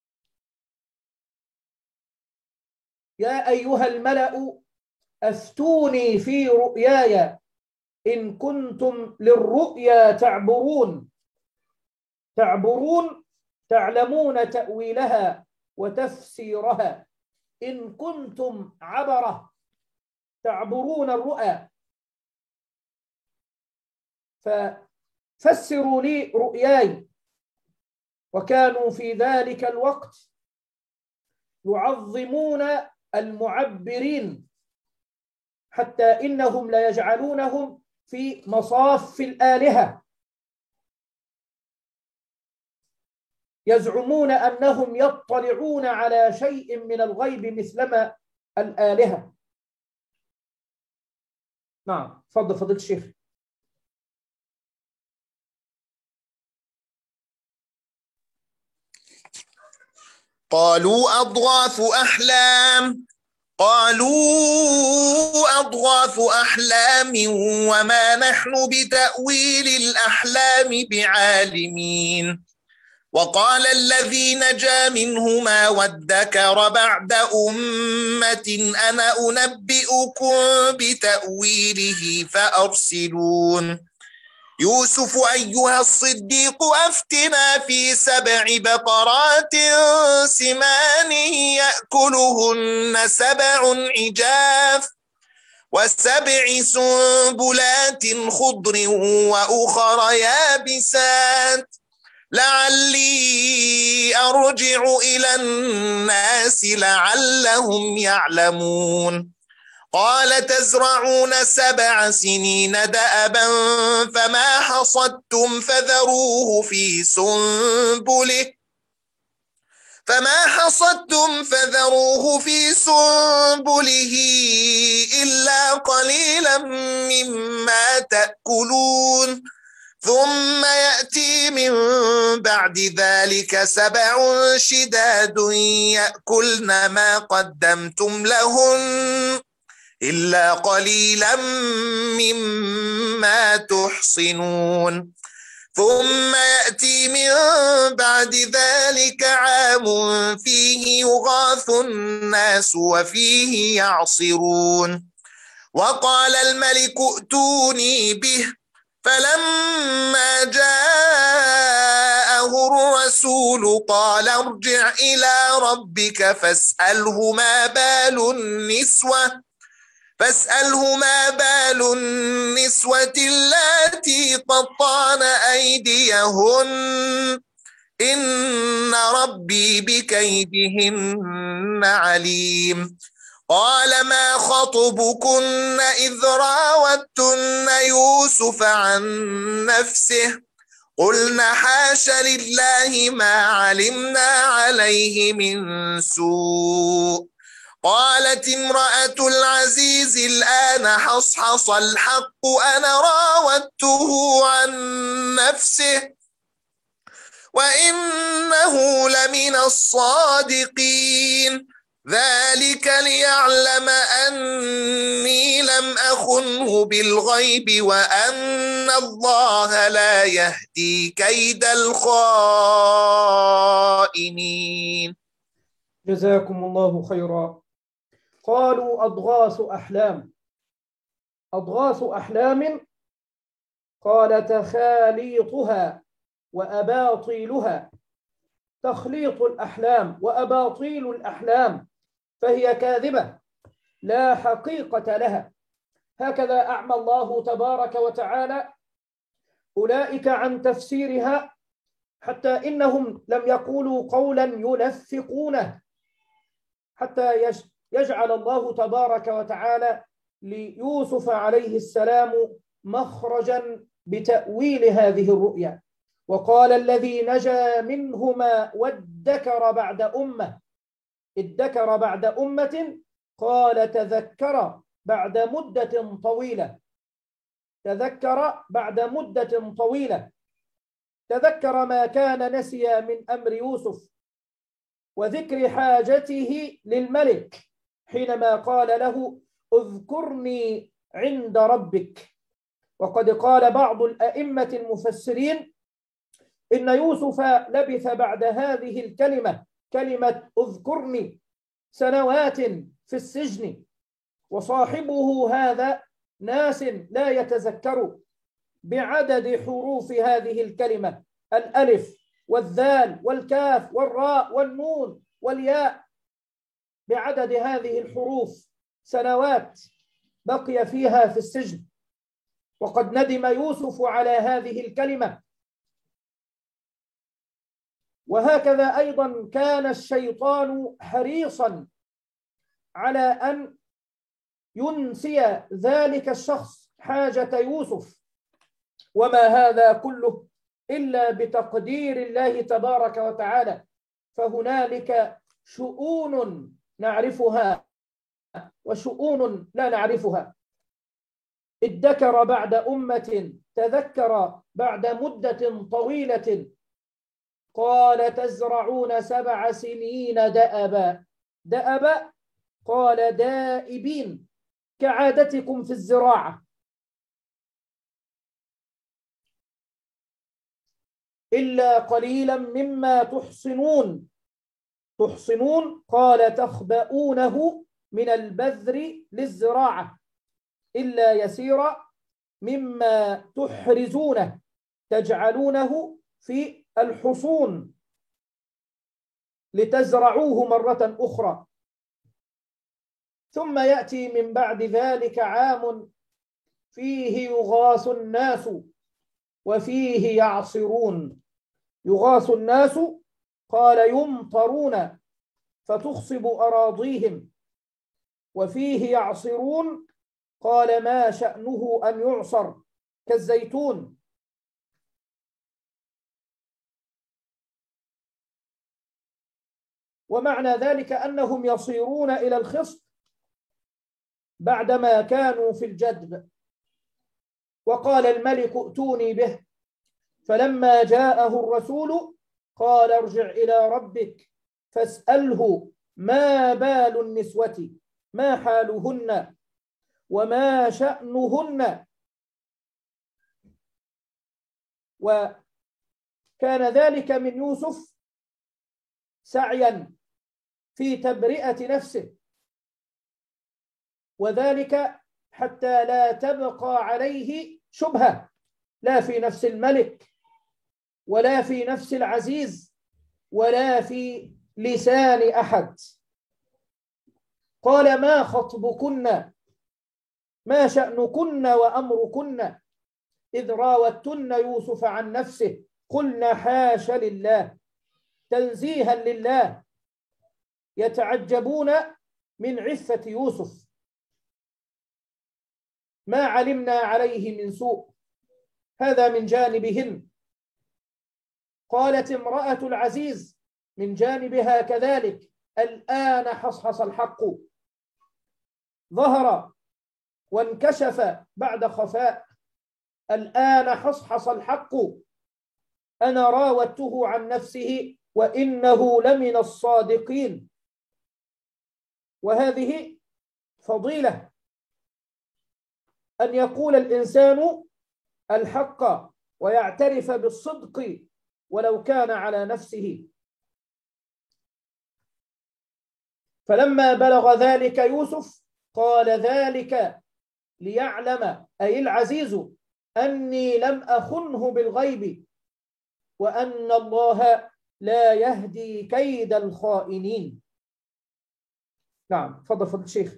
يا أيها الملأ أفتوني في رؤياي إن كنتم للرؤيا تعبرون. تعبرون تعلمون تأويلها وتفسيرها. إن كنتم عبرة تعبرون الرؤى، ففسروا لي رؤياي. وكانوا في ذلك الوقت يعظمون المعبرين، حتى إنهم لا يجعلونهم في مصاف الآلهة، يزعمون أنهم يطلعون على شيء من الغيب مثلما الآلهة. نعم، تفضل فضيلة الشيخ.
قالوا أضغاث أحلام قالوا أضغاث أحلام وما نحن بتأويل الأحلام بعالمين. وقال الذي نجا منهما وادكر بعد أمة أنا أنبئكم بتأويله فأرسلون. يوسف أيها الصديق أفتنا في سبع بقرات سمان يأكلهن سبع عجاف وسبع سنبلات خضر وأخر يابسات لعلي أرجع إلى الناس لعلهم يعلمون. قال تزرعون سبع سنين دأبا فما حصدتم فذروه في سنبله فما حصدتم فذروه في سنبله إلا قليلا مما تأكلون. ثم يأتي من بعد ذلك سبع شداد يأكلن ما قدمتم لهن إلا قليلا مما تحصنون. ثم يأتي من بعد ذلك عام فيه يغاث الناس وفيه يعصرون. وقال الملك ائتوني به فلما جاءه الرسول قال ارجع إلى ربك فاسأله ما بال النسوة فاسأله ما بال النسوة اللاتي قطعن أيديهن إن ربي بكيدهن عليم. قال ما خطبكن إذ راوتن يوسف عن نفسه قلنا حاش لله ما علمنا عليه من سوء قالت امرأة العزيز الآن حصحص الحق أنا راودته عن نفسه وإنه لمن الصادقين ذلك ليعلم أني لم أخنه بالغيب وأن الله لا يهدي كيد الخائنين.
جزاكم الله خيرا. قالوا أضغاث أحلام. أضغاث أحلام قال تخاليطها وأباطيلها. تخليط الأحلام وأباطيل الأحلام فهي كاذبة لا حقيقة لها. هكذا أعمى الله تبارك وتعالى أولئك عن تفسيرها، حتى إنهم لم يقولوا قولا يلفقونه، حتى يجعل الله تبارك وتعالى ليوسف عليه السلام مخرجا بتأويل هذه الرؤيا. وقال الذي نجا منهما وادكر بعد أمة. ادكر بعد أمة قال تذكر بعد مدة طويلة. تذكر بعد مدة طويلة. تذكر ما كان نسي من أمر يوسف وذكر حاجته للملك حينما قال له اذكرني عند ربك. وقد قال بعض الأئمة المفسرين إن يوسف لبث بعد هذه الكلمة كلمة اذكرني سنوات في السجن، وصاحبه هذا ناس لا يتذكر بعدد حروف هذه الكلمة، الألف والذال والكاف والراء والنون والياء، بعدد هذه الحروف سنوات بقي فيها في السجن. وقد ندم يوسف على هذه الكلمة. وهكذا أيضا كان الشيطان حريصا على أن ينسي ذلك الشخص حاجة يوسف، وما هذا كله إلا بتقدير الله تبارك وتعالى. فهنالك شؤون نعرفها وشؤون لا نعرفها. ادكر بعد أمة تذكر بعد مدة طويلة قال تزرعون سبع سنين دأبا. دأبا قال دائبين كعادتكم في الزراعة. إلا قليلا مما تحصنون. تحصنون قال تخبؤونه من البذر للزراعة. إلا يسيرا مما تحرزونه تجعلونه في الحصون لتزرعوه مرة أخرى. ثم يأتي من بعد ذلك عام فيه يغاث الناس وفيه يعصرون. يغاث الناس قال يمطرون فتخصب أراضيهم، وفيه يعصرون قال ما شأنه أن يعصر كالزيتون. ومعنى ذلك أنهم يصيرون إلى الخصب بعدما كانوا في الجدب. وقال الملك ائتوني به، فلما جاءه الرسول قال ارجع إلى ربك فاسأله ما بال النسوة ما حالهن وما شأنهن. وكان ذلك من يوسف سعيا في تبرئة نفسه، وذلك حتى لا تبقى عليه شبهة لا في نفس الملك ولا في نفس العزيز ولا في لسان أحد. قال ما خطبكن ما شأنكن وأمركن إذ راوتن يوسف عن نفسه قلنا حاش لله، تنزيها لله. يتعجبون من عفة يوسف، ما علمنا عليه من سوء. هذا من جانبهن. قالت امرأة العزيز من جانبها كذلك: الآن حصحص الحق، ظهر وانكشف بعد خفاء. الآن حصحص الحق، أنا راودته عن نفسه وإنه لمن الصادقين. وهذه فضيلة، أن يقول الإنسان الحق ويعترف بالصدق ولو كان على نفسه. فلما بلغ ذلك يوسف قال: ذلك ليعلم، أي العزيز، أني لم أخنه بالغيب وأن الله لا يهدي كيد الخائنين. نعم، تفضل فضل الشيخ.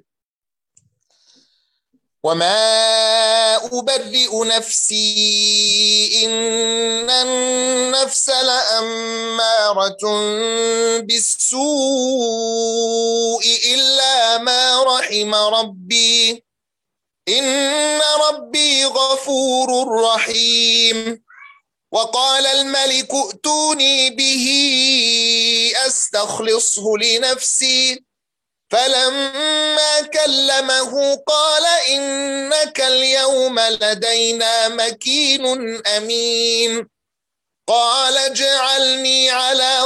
وما أبرئ نفسي إن النفس لأمارة بالسوء إلا ما رحم ربي إن ربي غفور رحيم. وقال الملك ائتوني به أستخلصه لنفسي فلما كلمه قال إنك اليوم لدينا مكين أمين. قال اجعلني على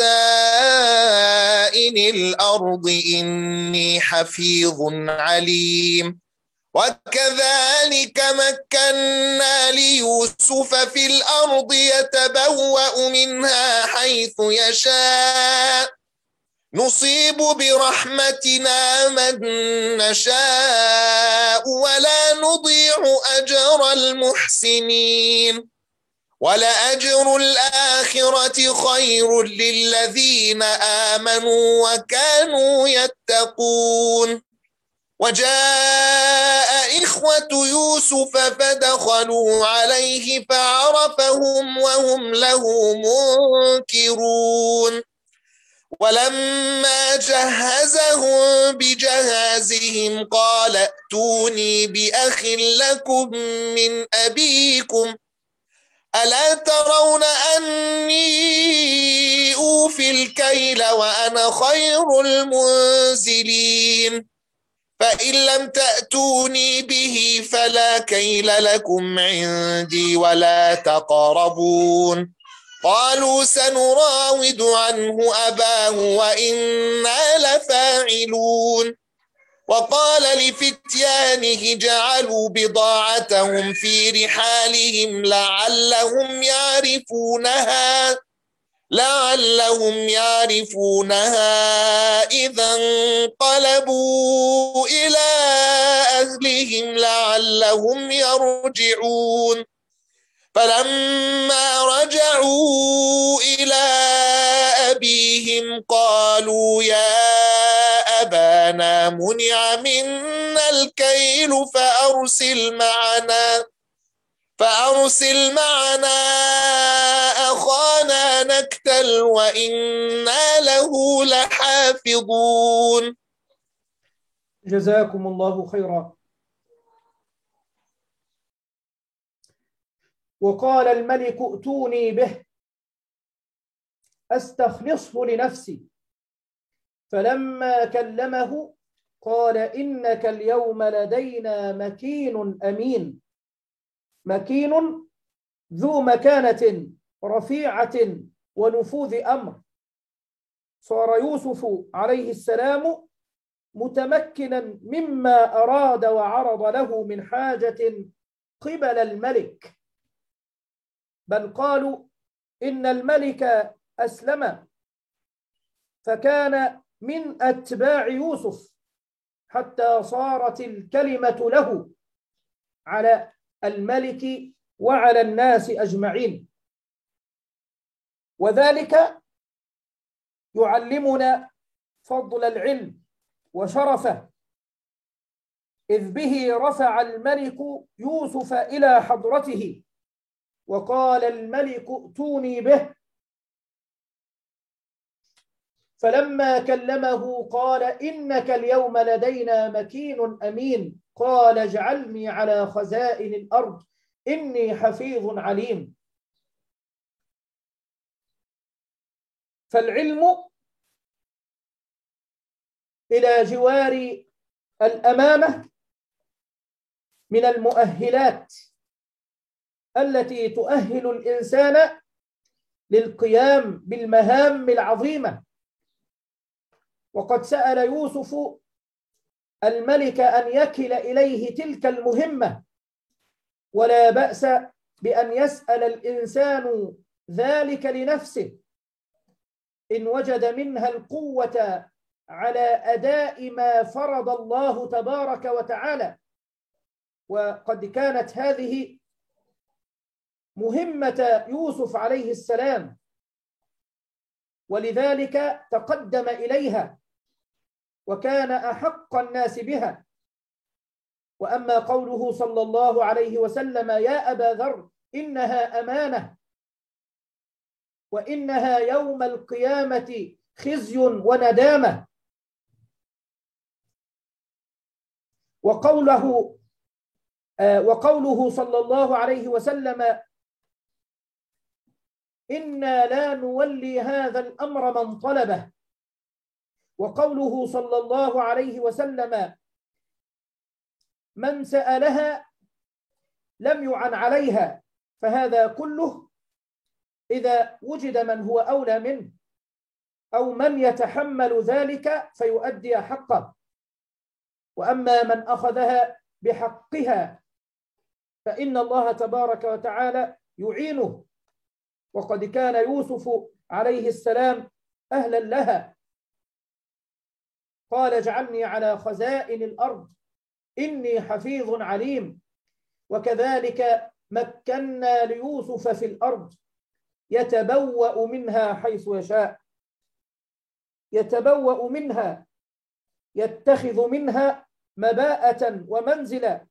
خزائن الأرض إني حفيظ عليم. وكذلك مكنا ليوسف في الأرض يتبوأ منها حيث يشاء نصيب برحمتنا من نشاء ولا نضيع أجر المحسنين. ولأجر الآخرة خير للذين آمنوا وكانوا يتقون. وجاء إخوة يوسف فدخلوا عليه فعرفهم وهم له منكرون. ولما جهزهم بجهازهم قال ائتوني بأخ لكم من أبيكم ألا ترون أني أوفي الكيل وأنا خير المنزلين. فإن لم تأتوني به فلا كيل لكم عندي ولا تقربون. قالوا سنراود عنه أباه وإنا لفاعلون. وقال لفتيانه جعلوا بضاعتهم في رحالهم لعلهم يعرفونها لعلهم يعرفونها إذا انقلبوا إلى أهلهم لعلهم يرجعون. فلما رجعوا إلى أبيهم قالوا يا أبانا منع منا الكيل فأرسل معنا فأرسل معنا أخانا نكتل وإنا له لحافظون.
جزاكم الله خيرا. وقال الملك ائتوني به أستخلصه لنفسي فلما كلمه قال إنك اليوم لدينا مكين أمين. مكين ذو مكانة رفيعة ونفوذ أمر. صار يوسف عليه السلام متمكنا مما أراد وعرض له من حاجة قبل الملك، بل قالوا إن الملك أسلم فكان من أتباع يوسف حتى صارت الكلمة له على الملك وعلى الناس أجمعين. وذلك يعلمنا فضل العلم وشرفه، إذ به رفع الملك يوسف إلى حضرته وقال الملك ائتوني به. فلما كلمه قال إنك اليوم لدينا مكين أمين قال اجعلني على خزائن الأرض إني حفيظ عليم. فالعلم إلى جوار الأمانة من المؤهلات التي تؤهل الإنسان للقيام بالمهام العظيمة. وقد سأل يوسف الملك أن يكل إليه تلك المهمة، ولا بأس بأن يسأل الإنسان ذلك لنفسه إن وجد منها القوة على أداء ما فرض الله تبارك وتعالى. وقد كانت هذه مهمة يوسف عليه السلام، ولذلك تقدم إليها وكان أحق الناس بها. وأما قوله صلى الله عليه وسلم يا أبا ذر إنها أمانة وإنها يوم القيامة خزي وندامة، وقوله آه وقوله صلى الله عليه وسلم إنا لا نولي هذا الأمر من طلبه، وقوله صلى الله عليه وسلم من سألها لم يعن عليها، فهذا كله إذا وجد من هو أولى منه أو من يتحمل ذلك فيؤدي حقه. وأما من أخذها بحقها فإن الله تبارك وتعالى يعينه، وقد كان يوسف عليه السلام أهلا لها. قال اجعلني على خزائن الأرض إني حفيظ عليم. وكذلك مكنا ليوسف في الأرض يتبوأ منها حيث يشاء، يتبوأ منها يتخذ منها مباءة ومنزلا.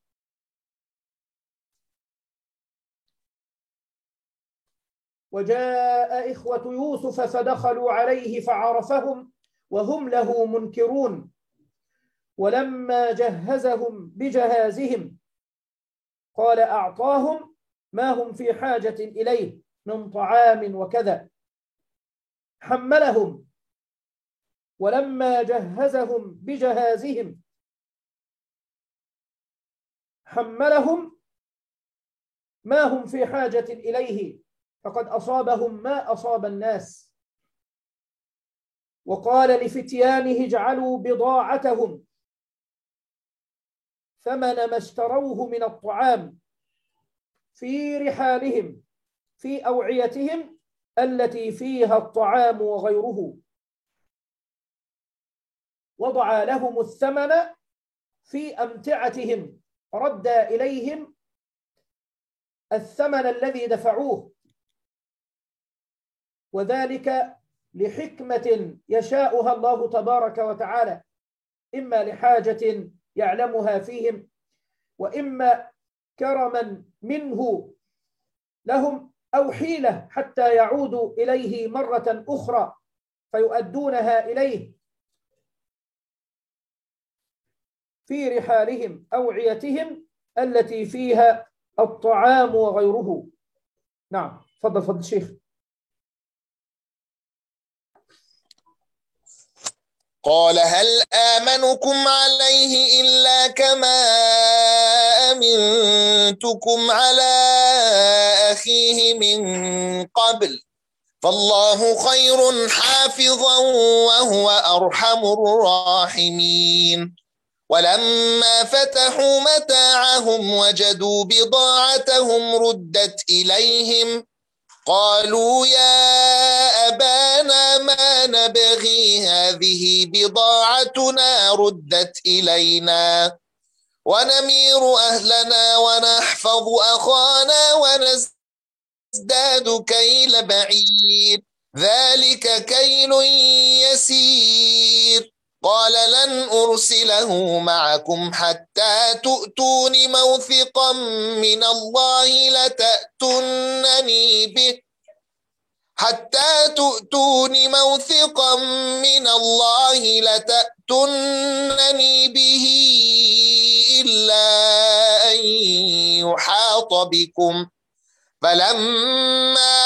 وجاء إخوة يوسف فدخلوا عليه فعرفهم وهم له منكرون. ولما جهزهم بجهازهم قال أعطاهم ما هم في حاجة إليه من طعام وكذا، حملهم. ولما جهزهم بجهازهم حملهم ما هم في حاجة إليه فقد أصابهم ما أصاب الناس. وقال لفتيانه اجعلوا بضاعتهم ثمن ما اشتروه من الطعام في رحالهم في أوعيتهم التي فيها الطعام وغيره، وضع لهم الثمن في أمتعتهم، رد إليهم الثمن الذي دفعوه، وذلك لحكمة يشاؤها الله تبارك وتعالى، إما لحاجة يعلمها فيهم، وإما كرما منه لهم، أو حيلة حتى يعودوا إليه مرة أخرى فيؤدونها إليه في رحالهم أوعيتهم التي فيها الطعام وغيره. نعم، تفضل فضل الشيخ.
قال هل آمنكم عليه إلا كما أمنتكم على أخيه من قبل فالله خير حافظا وهو أرحم الراحمين. ولما فتحوا متاعهم وجدوا بضاعتهم ردت إليهم قالوا يا أبانا ما نبغي هذه بضاعتنا ردت إلينا ونمير أهلنا ونحفظ أخانا ونزداد كيل بعير ذلك كيل يسير. قال لن أرسله معكم حتى تؤتون موثقا من الله لتأتونني به حتى تؤتون موثقا من الله لتأتونني به إلا أن يحاط بكم فلما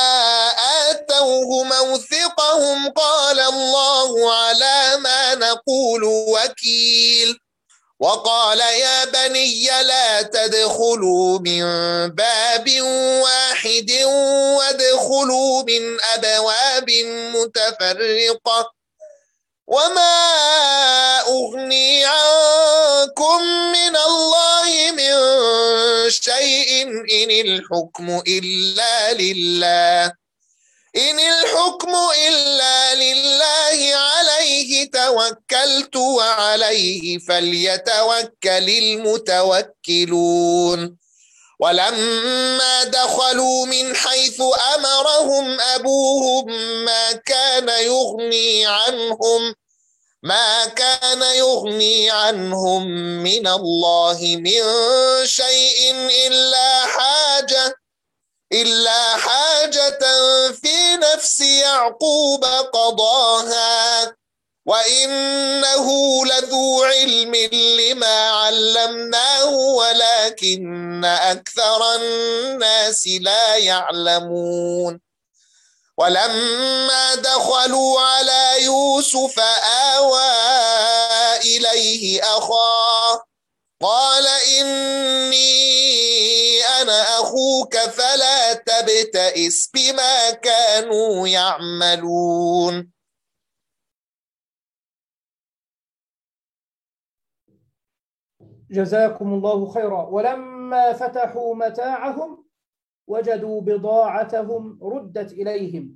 آتوه موثقهم قال الله على ما نقول وكيل وقال يا بني لا تدخلوا من باب واحد وادخلوا من أبواب متفرقة وما أغني عنكم من الله من شيء إن الحكم إلا لله إن الحكم إلا لله عليه توكلت وعليه فليتوكل المتوكلون ولما دخلوا من حيث أمرهم أبوهم ما كان يغني عنهم ما كان يغني عنهم من الله من شيء إلا حاجة إلا حاجة في نفس يعقوب قضاها وإنه لذو علم لما علمناه ولكن أكثر الناس لا يعلمون ولما دخلوا على يوسف آوى إليه أخاه قال إني أنا أخوك فلا تبتئس بما كانوا يعملون.
جزاكم الله خيرا. ولما فتحوا متاعهم وجدوا بضاعتهم ردت إليهم.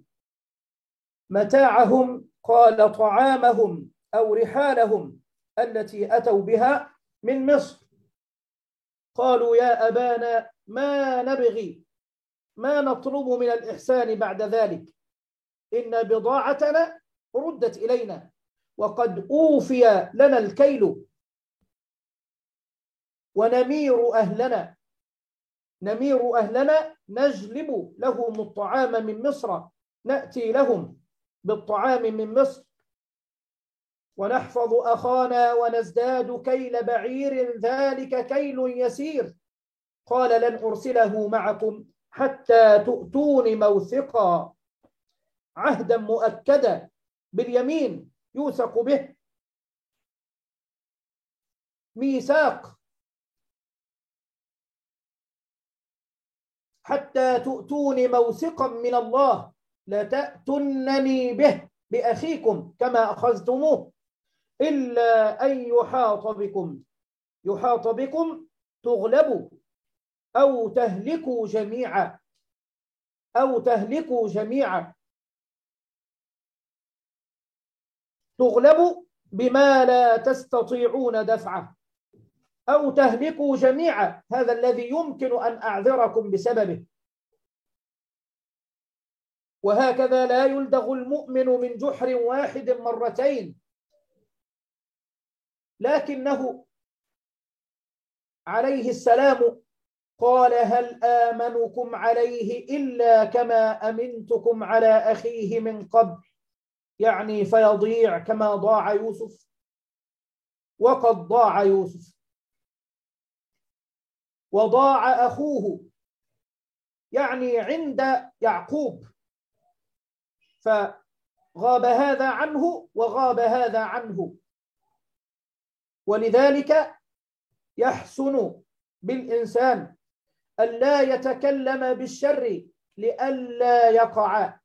متاعهم قال طعامهم أو رحالهم التي أتوا بها من مصر. قالوا يا أبانا ما نبغي ما نطلب من الإحسان بعد ذلك إن بضاعتنا ردت إلينا وقد أوفي لنا الكيل ونمير أهلنا نمير أهلنا نجلب لهم الطعام من مصر نأتي لهم بالطعام من مصر ونحفظ أخانا ونزداد كيل بعير ذلك كيل يسير. قال لن أرسله معكم حتى تؤتون موثقا عهدا مؤكدا باليمين يوثق به ميثاق حتى تؤتون موثقا من الله لتأتونني به بأخيكم كما أخذتموه إلا أن يحاط بكم يحاط بكم تغلبوا أو تهلكوا جميعا أو تهلكوا جميعا تغلبوا بما لا تستطيعون دفعه أو تهلكوا جميعا هذا الذي يمكن أن أعذركم بسببه. وهكذا لا يلدغ المؤمن من جحر واحد مرتين. لكنه عليه السلام قال هل آمنكم عليه إلا كما أمنتكم على أخيه من قبل يعني فيضيع كما ضاع يوسف وقد ضاع يوسف وضاع أخوه يعني عند يعقوب فغاب هذا عنه وغاب هذا عنه. ولذلك يحسن بالإنسان ألا يتكلم بالشر لئلا يقع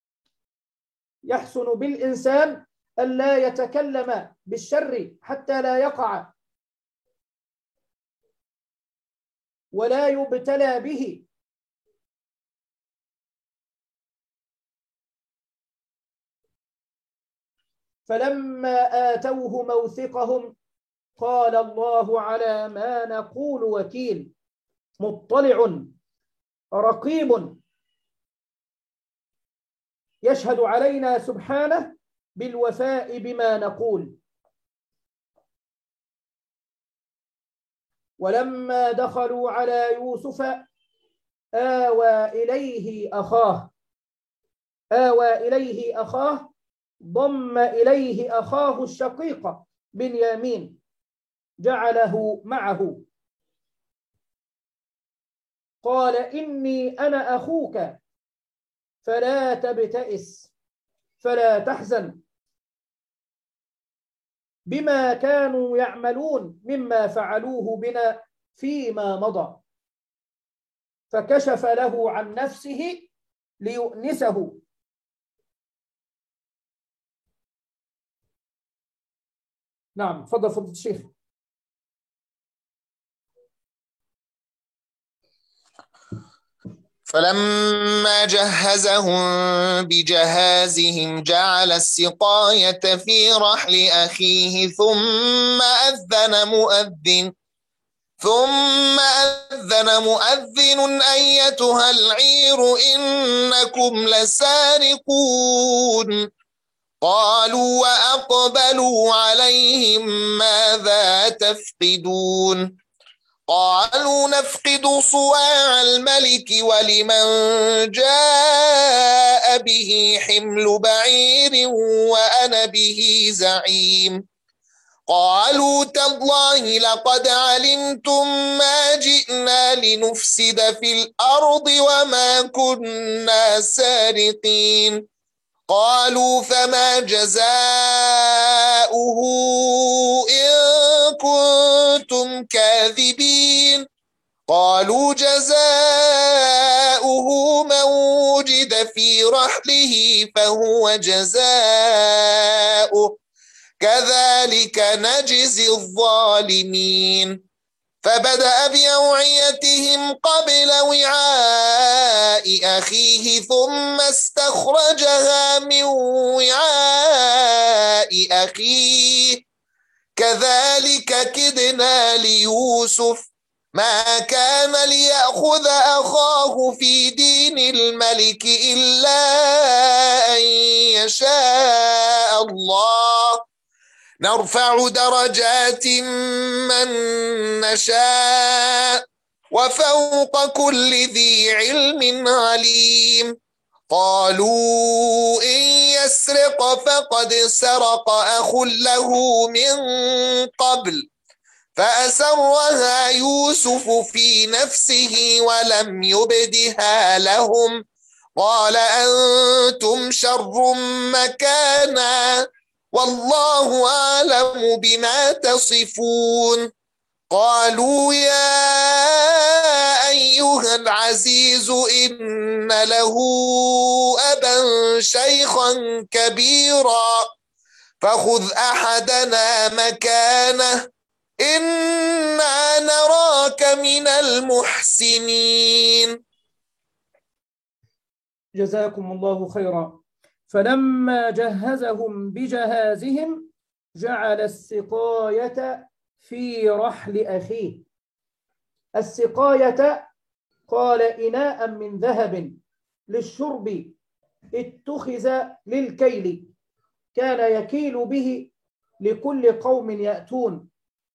يحسن بالإنسان ألا يتكلم بالشر حتى لا يقع ولا يبتلى به. فلما آتوه موثقهم قال الله على ما نقول وكيل مطلع رقيب يشهد علينا سبحانه بالوفاء بما نقول. ولما دخلوا على يوسف آوى إليه أخاه آوى إليه أخاه ضم إليه أخاه الشقيق بنيامين جعله معه قال إني أنا أخوك فلا تبتئس فلا تحزن بما كانوا يعملون مما فعلوه بنا فيما مضى فكشف له عن نفسه ليؤنسه نعم تفضل فضيلة الشيخ.
فلما جهزهم بجهازهم جعل السقاية في رحل أخيه ثم أذن مؤذن ثم أذن مؤذن أيتها العير إنكم لسارقون قالوا وأقبلوا عليهم ماذا تفقدون قالوا نفقد صواع الملك ولمن جاء به حمل بعير وأنا به زعيم قالوا تالله لقد علمتم ما جئنا لنفسد في الأرض وما كنا سارقين قالوا فما جزاؤه إن كنتم كاذبين قالوا جزاؤه من وجد في رحله فهو جزاؤه كذلك نجزي الظالمين فبدأ بأوعيتهم قبل وعاء أخيه ثم استخرجها من وعاء أخيه كذلك كدنا ليوسف ما كان ليأخذ أخاه في دين الملك إلا أن يشاء الله نرفع درجات من نشاء وفوق كل ذي علم عليم قالوا إن يسرق فقد سرق أخ له من قبل فأسرها يوسف في نفسه ولم يبدها لهم قال أنتم شر مكانا والله أعلم بما تصفون قالوا يا أيها العزيز إن له أبا شيخا كبيرا فخذ أحدنا مكانه إنا نراك من المحسنين.
جزاكم الله خيرا. فلما جهزهم بجهازهم جعل السقاية في رحل أخيه. السقاية قال إناء من ذهب للشرب اتخذ للكيل كان يكيل به لكل قوم يأتون.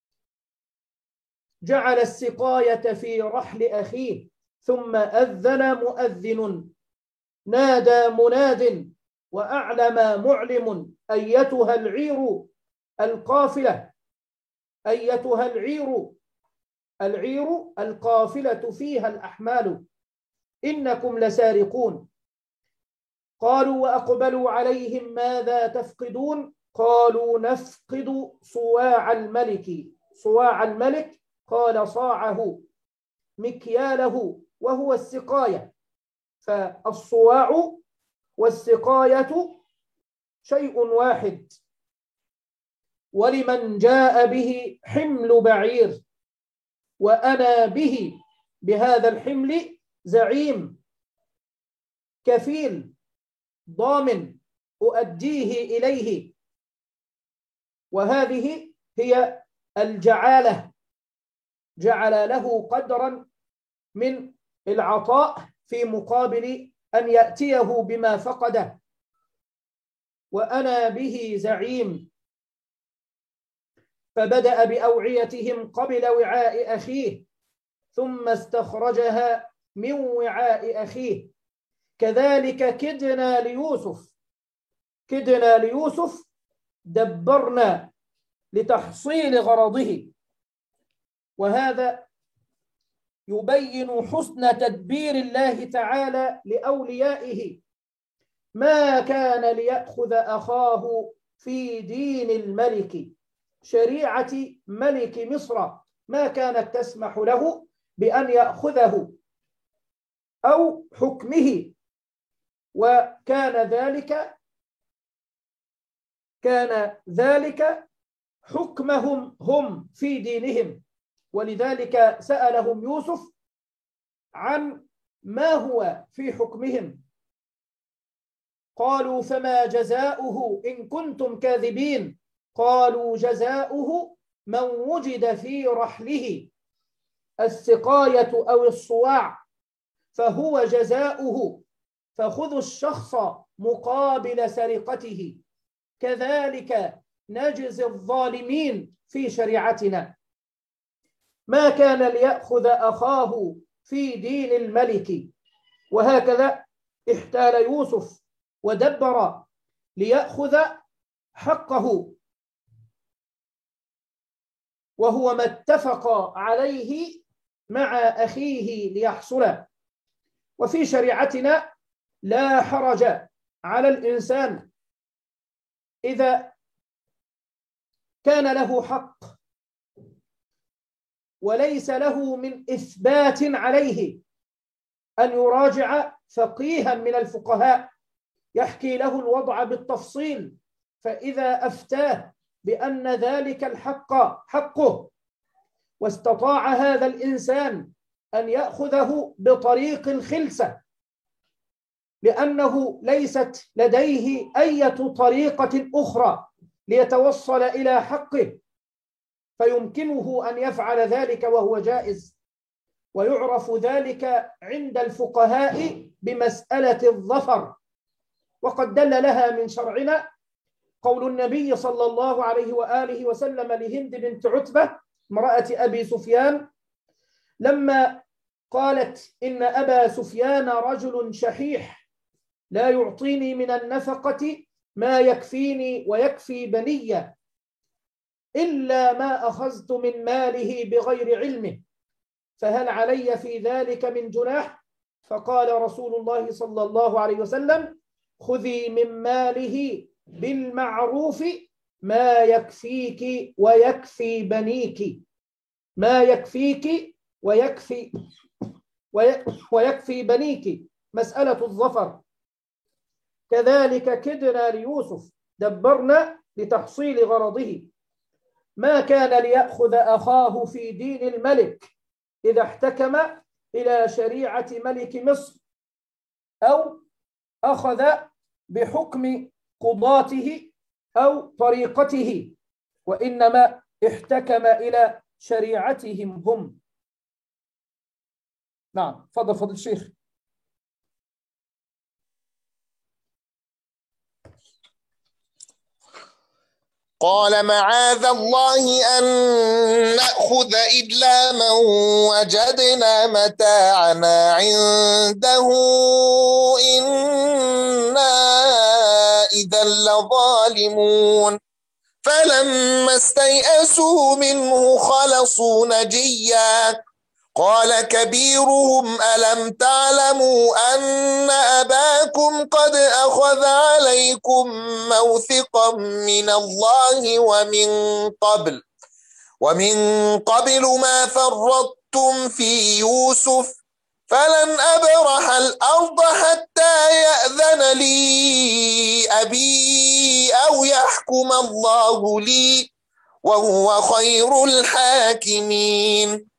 جعل السقاية في رحل أخيه ثم أذن مؤذن نادى مناد وأعلم معلم أيتها العير القافلة أيتها العير العير القافلة فيها الأحمال إنكم لسارقون. قالوا وأقبلوا عليهم ماذا تفقدون قالوا نفقد صواع الملك. صواع الملك قال صاعه مكياله وهو السقاية. فالصواع والسقاية شيء واحد. ولمن جاء به حمل بعير وأنا به بهذا الحمل زعيم كفيل ضامن أؤديه إليه. وهذه هي الجعالة، جعل له قدرا من العطاء في مقابل أن يأتيه بما فقده. وأنا به زعيم. فبدأ بأوعيتهم قبل وعاء أخيه ثم استخرجها من وعاء أخيه كذلك كدنا ليوسف كدنا ليوسف دبرنا لتحصيل غرضه. وهذا يبين حسن تدبير الله تعالى لأوليائه. ما كان ليأخذ أخاه في دين الملك، شريعة ملك مصر ما كانت تسمح له بأن يأخذه أو حكمه، وكان ذلك كان ذلك حكمهم هم في دينهم. ولذلك سألهم يوسف عن ما هو في حكمهم، قالوا فما جزاؤه إن كنتم كاذبين؟ قالوا جزاؤه من وجد في رحله السقاية أو الصواع فهو جزاؤه، فخذوا الشخص مقابل سرقته، كذلك نجزي الظالمين في شريعتنا. ما كان ليأخذ أخاه في دين الملك. وهكذا احتال يوسف ودبر ليأخذ حقه، وهو ما اتفق عليه مع أخيه ليحصل. وفي شريعتنا لا حرج على الإنسان إذا كان له حق وليس له من إثبات عليه أن يراجع فقيها من الفقهاء يحكي له الوضع بالتفصيل، فإذا أفتاه بأن ذلك الحق حقه واستطاع هذا الإنسان أن يأخذه بطريق الخلسة لأنه ليست لديه أي طريقة أخرى ليتوصل إلى حقه، فيمكنه أن يفعل ذلك وهو جائز. ويعرف ذلك عند الفقهاء بمسألة الظفر، وقد دل لها من شرعنا قول النبي صلى الله عليه وآله وسلم لهند بنت عتبة امرأة أبي سفيان لما قالت إن أبا سفيان رجل شحيح لا يعطيني من النفقة ما يكفيني ويكفي بني إلا ما أخذت من ماله بغير علمه، فهل علي في ذلك من جناح؟ فقال رسول الله صلى الله عليه وسلم خذي من ماله بالمعروف ما يكفيك ويكفي بنيك، ما يكفيك ويكفي ويكفي بنيك، مسألة الظفر. كذلك كدنا ليوسف دبرنا لتحصيل غرضه. ما كان ليأخذ أخاه في دين الملك إذا احتكم إلى شريعة ملك مصر أو أخذ بحكم قضاته أو طريقته، وإنما احتكم إلى شريعتهم هم. نعم، فضل فضل الشيخ.
قال معاذ الله أن نأخذ إلا من وجدنا متاعنا عنده إنا إذا لظالمون. فلما استيئسوا منه خلصوا نجيا قال كبيرهم ألم تعلموا أن أباكم قد أخذ عليكم موثقا من الله ومن قبل ومن قبل ما فرطتم في يوسف فلن أبرح الأرض حتى يأذن لي أبي أو يحكم الله لي وهو خير الحاكمين.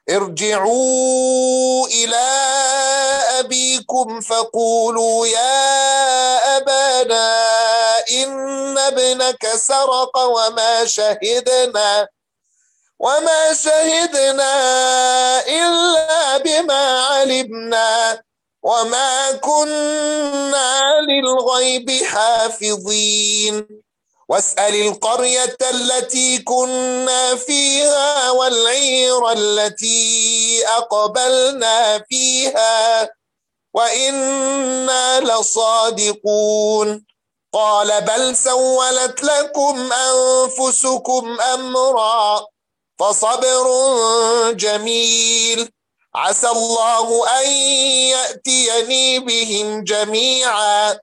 ارجعوا إلى أبيكم فقولوا يا أبانا إن ابنك سرق وما شهدنا وما شهدنا إلا بما علمنا وما كنا للغيب حافظين. واسأل القرية التي كنا فيها والعير التي أقبلنا فيها وإنا لصادقون قال بل سولت لكم أنفسكم أمرا فصبر جميل عسى الله أن يأتيني بهم جميعا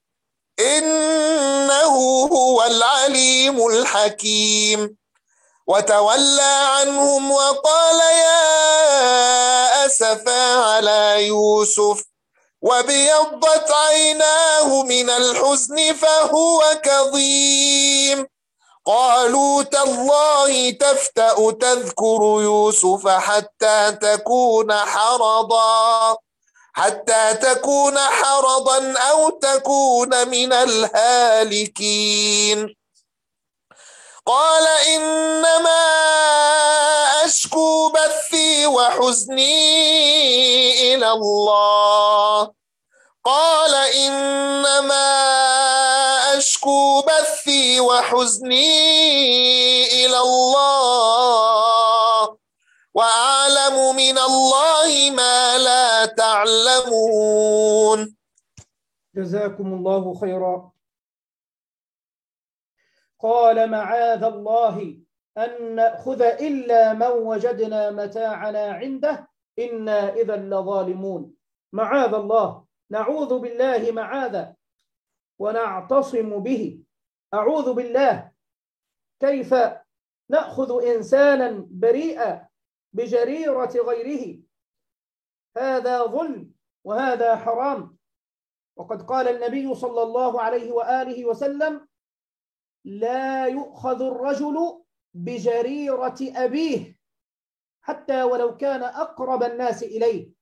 إنه هو العليم الحكيم وتولى عنهم وقال يا أسفا على يوسف وابيضت عيناه من الحزن فهو كظيم قالوا تالله تفتأ تذكر يوسف حتى تكون حرضا حتى تكون حرضا أو تكون من الهالكين قال إنما أشكو بثي وحزني إلى الله قال إنما أشكو بثي وحزني إلى الله وأعلم من الله ما لا تعلمون.
جزاكم الله خيرا. قال معاذ الله أن نأخذ إلا من وجدنا متاعنا عنده إنا إذا لظالمون. معاذ الله، نعوذ بالله معاذ ونعتصم به. أعوذ بالله، كيف نأخذ إنسانا بريئا بجريرة غيره؟ هذا ظلم وهذا حرام. وقد قال النبي صلى الله عليه وآله وسلم لا يؤخذ الرجل بجريرة أبيه حتى ولو كان أقرب الناس إليه.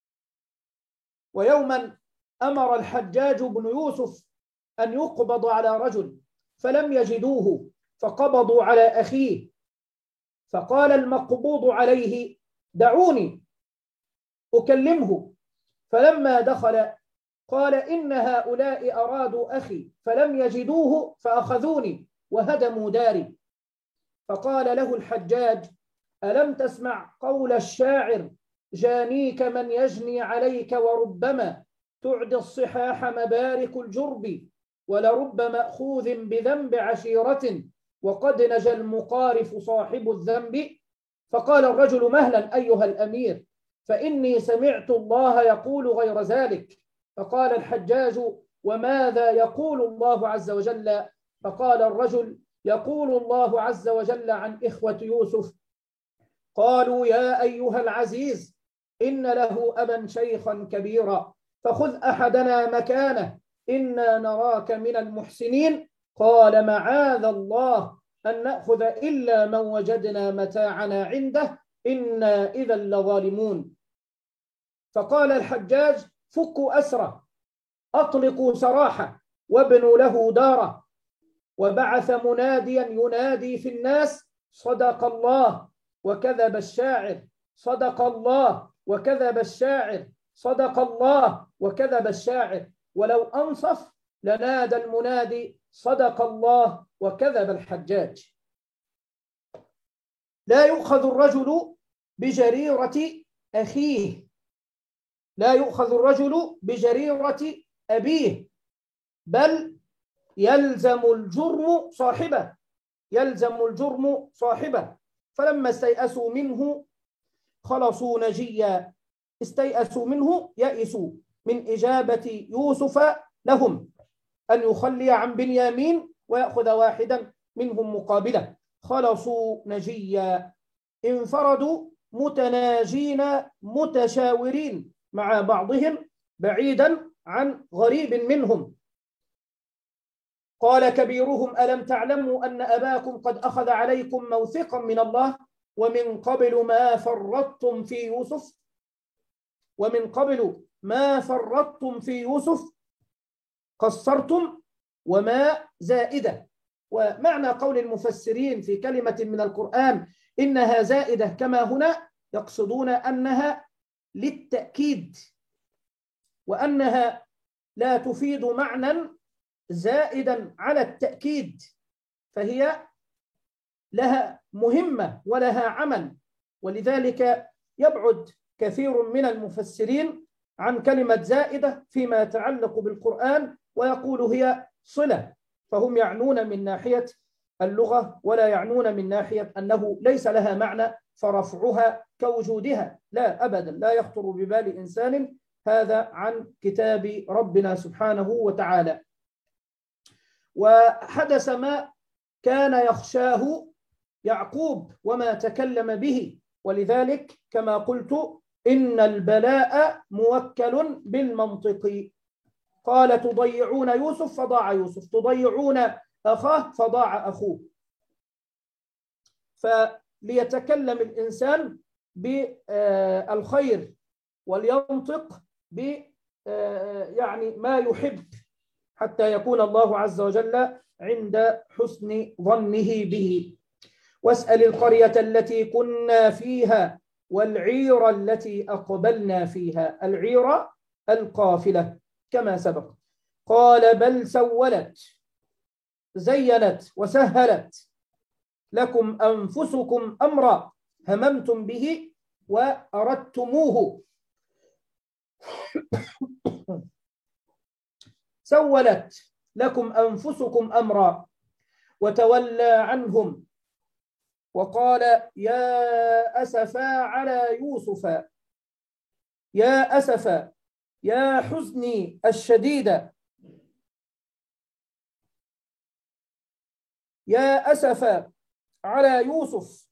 ويوما أمر الحجاج بن يوسف أن يقبض على رجل فلم يجدوه فقبضوا على أخيه، فقال المقبوض عليه دعوني أكلمه، فلما دخل قال إن هؤلاء أرادوا أخي فلم يجدوه فأخذوني وهدموا داري. فقال له الحجاج ألم تسمع قول الشاعر جانيك من يجني عليك وربما تعدي الصحاح مبارك الجرب ولرب مأخوذ بذنب عشيرة وقد نجا المقارف صاحب الذنب. فقال الرجل مهلا أيها الأمير فإني سمعت الله يقول غير ذلك. فقال الحجاج وماذا يقول الله عز وجل؟ فقال الرجل يقول الله عز وجل عن إخوة يوسف قالوا يا أيها العزيز إن له أبا شيخا كبيرا فخذ أحدنا مكانه إنا نراك من المحسنين. قال معاذ الله أن نأخذ إلا من وجدنا متاعنا عنده إنا إذا لظالمون. فقال الحجاج فكوا أسره أطلقوا سراحه وابنوا له داره. وبعث مناديا ينادي في الناس صدق الله وكذب الشاعر صدق الله وكذب الشاعر صدق الله وكذب الشاعر. ولو أنصف لنادى المنادي صدق الله وكذب الحجاج. لا يؤخذ الرجل بجريرة أخيه، لا يؤخذ الرجل بجريرة أبيه، بل يلزم الجرم صاحبه، يلزم الجرم صاحبه. فلما استيأسوا منه خلصوا نجيا، استيأسوا منه يئسوا من إجابة يوسف لهم أن يخلي عن بنيامين ويأخذ واحدا منهم مقابله. خلصوا نجيا، انفردوا متناجين متشاورين مع بعضهم بعيدا عن غريب منهم. قال كبيرهم ألم تعلموا أن أباكم قد أخذ عليكم موثقا من الله ومن قبل ما فرطتم في يوسف ومن قبل ما فرطتم في يوسف قصرتم وما زائدة. ومعنى قول المفسرين في كلمة من القرآن إنها زائدة كما هنا يقصدون أنها للتأكيد وأنها لا تفيد معنى زائدا على التأكيد، فهي لها مهمة ولها عمل. ولذلك يبعد كثير من المفسرين عن كلمة زائدة فيما يتعلق بالقرآن ويقول هي صلة، فهم يعنون من ناحية اللغة ولا يعنون من ناحية أنه ليس لها معنى فرفعها كوجودها، لا أبدا، لا يخطر ببال إنسان هذا عن كتاب ربنا سبحانه وتعالى. وحدث ما كان يخشاه يعقوب وما تكلم به، ولذلك كما قلت إن البلاء موكل بالمنطق. قال تضيعون يوسف فضاع يوسف، تضيعون أخاه فضاع أخوه. فليتكلم الإنسان بالخير ولينطق ب يعني ما يحب حتى يكون الله عز وجل عند حسن ظنه به. واسأل القرية التي كنا فيها والعير التي أقبلنا فيها. العير القافلة كما سبق. قال بل سولت، زينت وسهلت لكم أنفسكم أمرا هممتم به وأردتموه. سولت لكم أنفسكم أمرا وتولى عنهم وقال يا أسفا على يوسف، يا أسفا، يا حزني الشديد، يا أسفا على يوسف.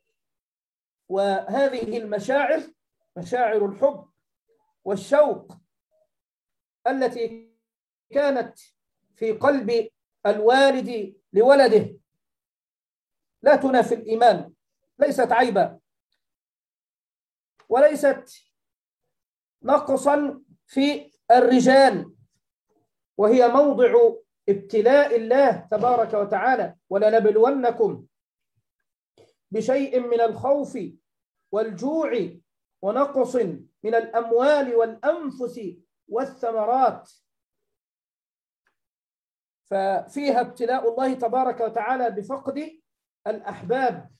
وهذه المشاعر مشاعر الحب والشوق التي كانت في قلب الوالد لولده لا تنافي الإيمان، ليست عيبا وليست نقصا في الرجال، وهي موضع ابتلاء الله تبارك وتعالى. ولنبلونكم بشيء من الخوف والجوع ونقص من الأموال والأنفس والثمرات. ففيها ابتلاء الله تبارك وتعالى بفقد الأحباب.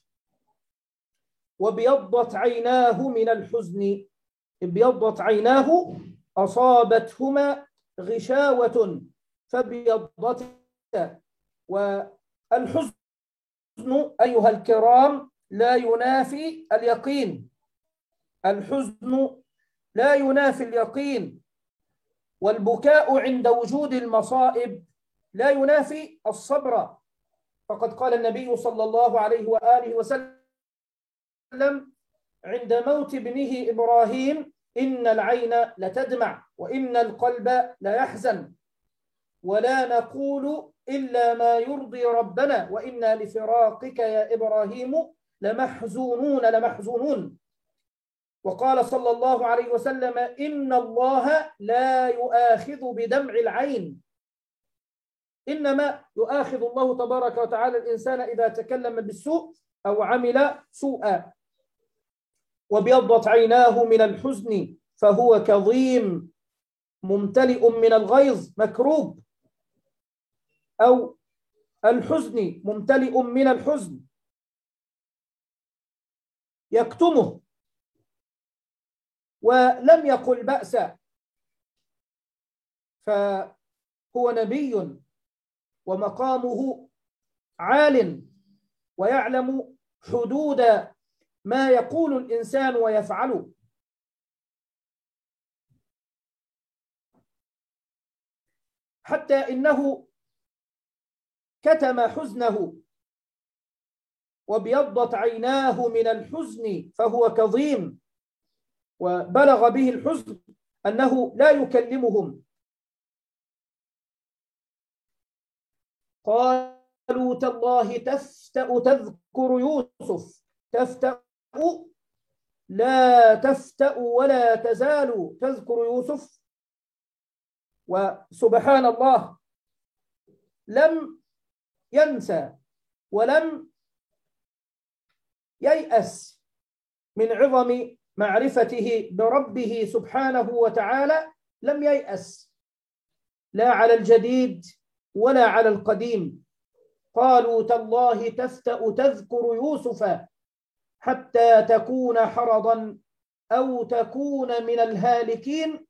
وبيضت عيناه من الحزن، ابيضت عيناه أصابتهما غشاوة فابيضت. والحزن أيها الكرام لا ينافي اليقين، الحزن لا ينافي اليقين، والبكاء عند وجود المصائب لا ينافي الصبر. فقد قال النبي صلى الله عليه وآله وسلم عند موت ابنه إبراهيم إن العين لتدمع وإن القلب لا يحزن ولا نقول إلا ما يرضي ربنا وإنا لفراقك يا إبراهيم لمحزونون لمحزونون. وقال صلى الله عليه وسلم إن الله لا يؤاخذ بدمع العين، إنما يؤاخذ الله تبارك وتعالى الإنسان إذا تكلم بالسوء أو عمل سوءا. وبيضت عيناه من الحزن فهو كظيم ممتلئ من الغيظ مكروب، أو الحزن ممتلئ من الحزن يكتمه ولم يقل بأسا. فهو نبي ومقامه عال ويعلم حدود ما يقول الإنسان ويفعله. حتى إنه كتم حزنه وبيضت عيناه من الحزن فهو كظيم، وبلغ به الحزن أنه لا يكلمهم. قالوا تالله تفتأ تذكر يوسف، تفتأ لا تفتأ ولا تزال تذكر يوسف. وسبحان الله لم ينسى ولم ييأس من عظم معرفته بربه سبحانه وتعالى، لم ييأس لا على الجديد ولا على القديم. قالوا تالله تفتأ تذكر يوسف حتى تكون حرضا أو تكون من الهالكين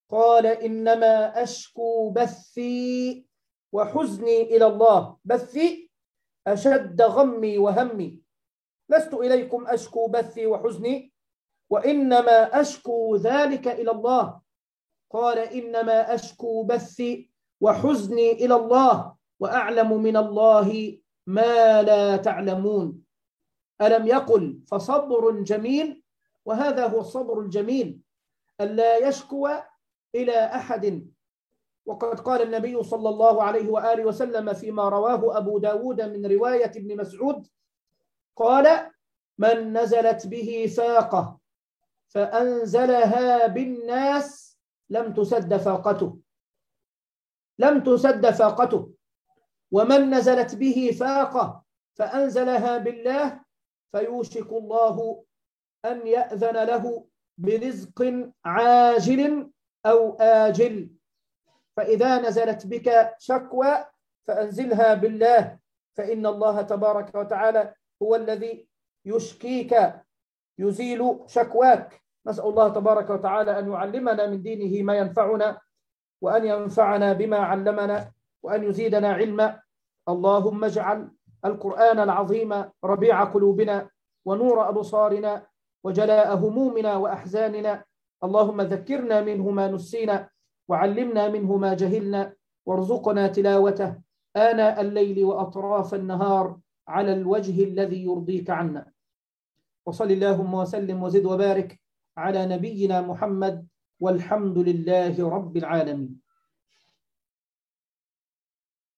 قال إنما أشكو بثي وحزني إلى الله. بثي أشد غمي وهمي، لست إليكم أشكو بثي وحزني، وإنما أشكو ذلك إلى الله. قال إنما أشكو بثي وحزني إلى الله وأعلم من الله ما لا تعلمون. ألم يقل فصبر جميل؟ وهذا هو الصبر الجميل، ألا يشكو إلى أحد. وقد قال النبي صلى الله عليه وآله وسلم فيما رواه أبو داود من رواية ابن مسعود قال: من نزلت به فاقة فأنزلها بالناس لم تسد فاقته، لم تسد فاقته. ومن نزلت به فاقة فأنزلها بالله فيوشك الله أن يأذن له برزق عاجل أو آجل. فإذا نزلت بك شكوى فأنزلها بالله، فإن الله تبارك وتعالى هو الذي يشكيك، يزيل شكواك. نسأل الله تبارك وتعالى أن يعلمنا من دينه ما ينفعنا، وأن ينفعنا بما علمنا، وأن يزيدنا علما. اللهم اجعل القرآن العظيم ربيع قلوبنا ونور أبصارنا وجلاء همومنا وأحزاننا. اللهم ذكرنا منه ما نسينا، وعلمنا منه ما جهلنا، وارزقنا تلاوته آناء الليل وأطراف النهار على الوجه الذي يرضيك عنا. وصل اللهم وسلم وزد وبارك على نبينا محمد، والحمد لله رب العالمين.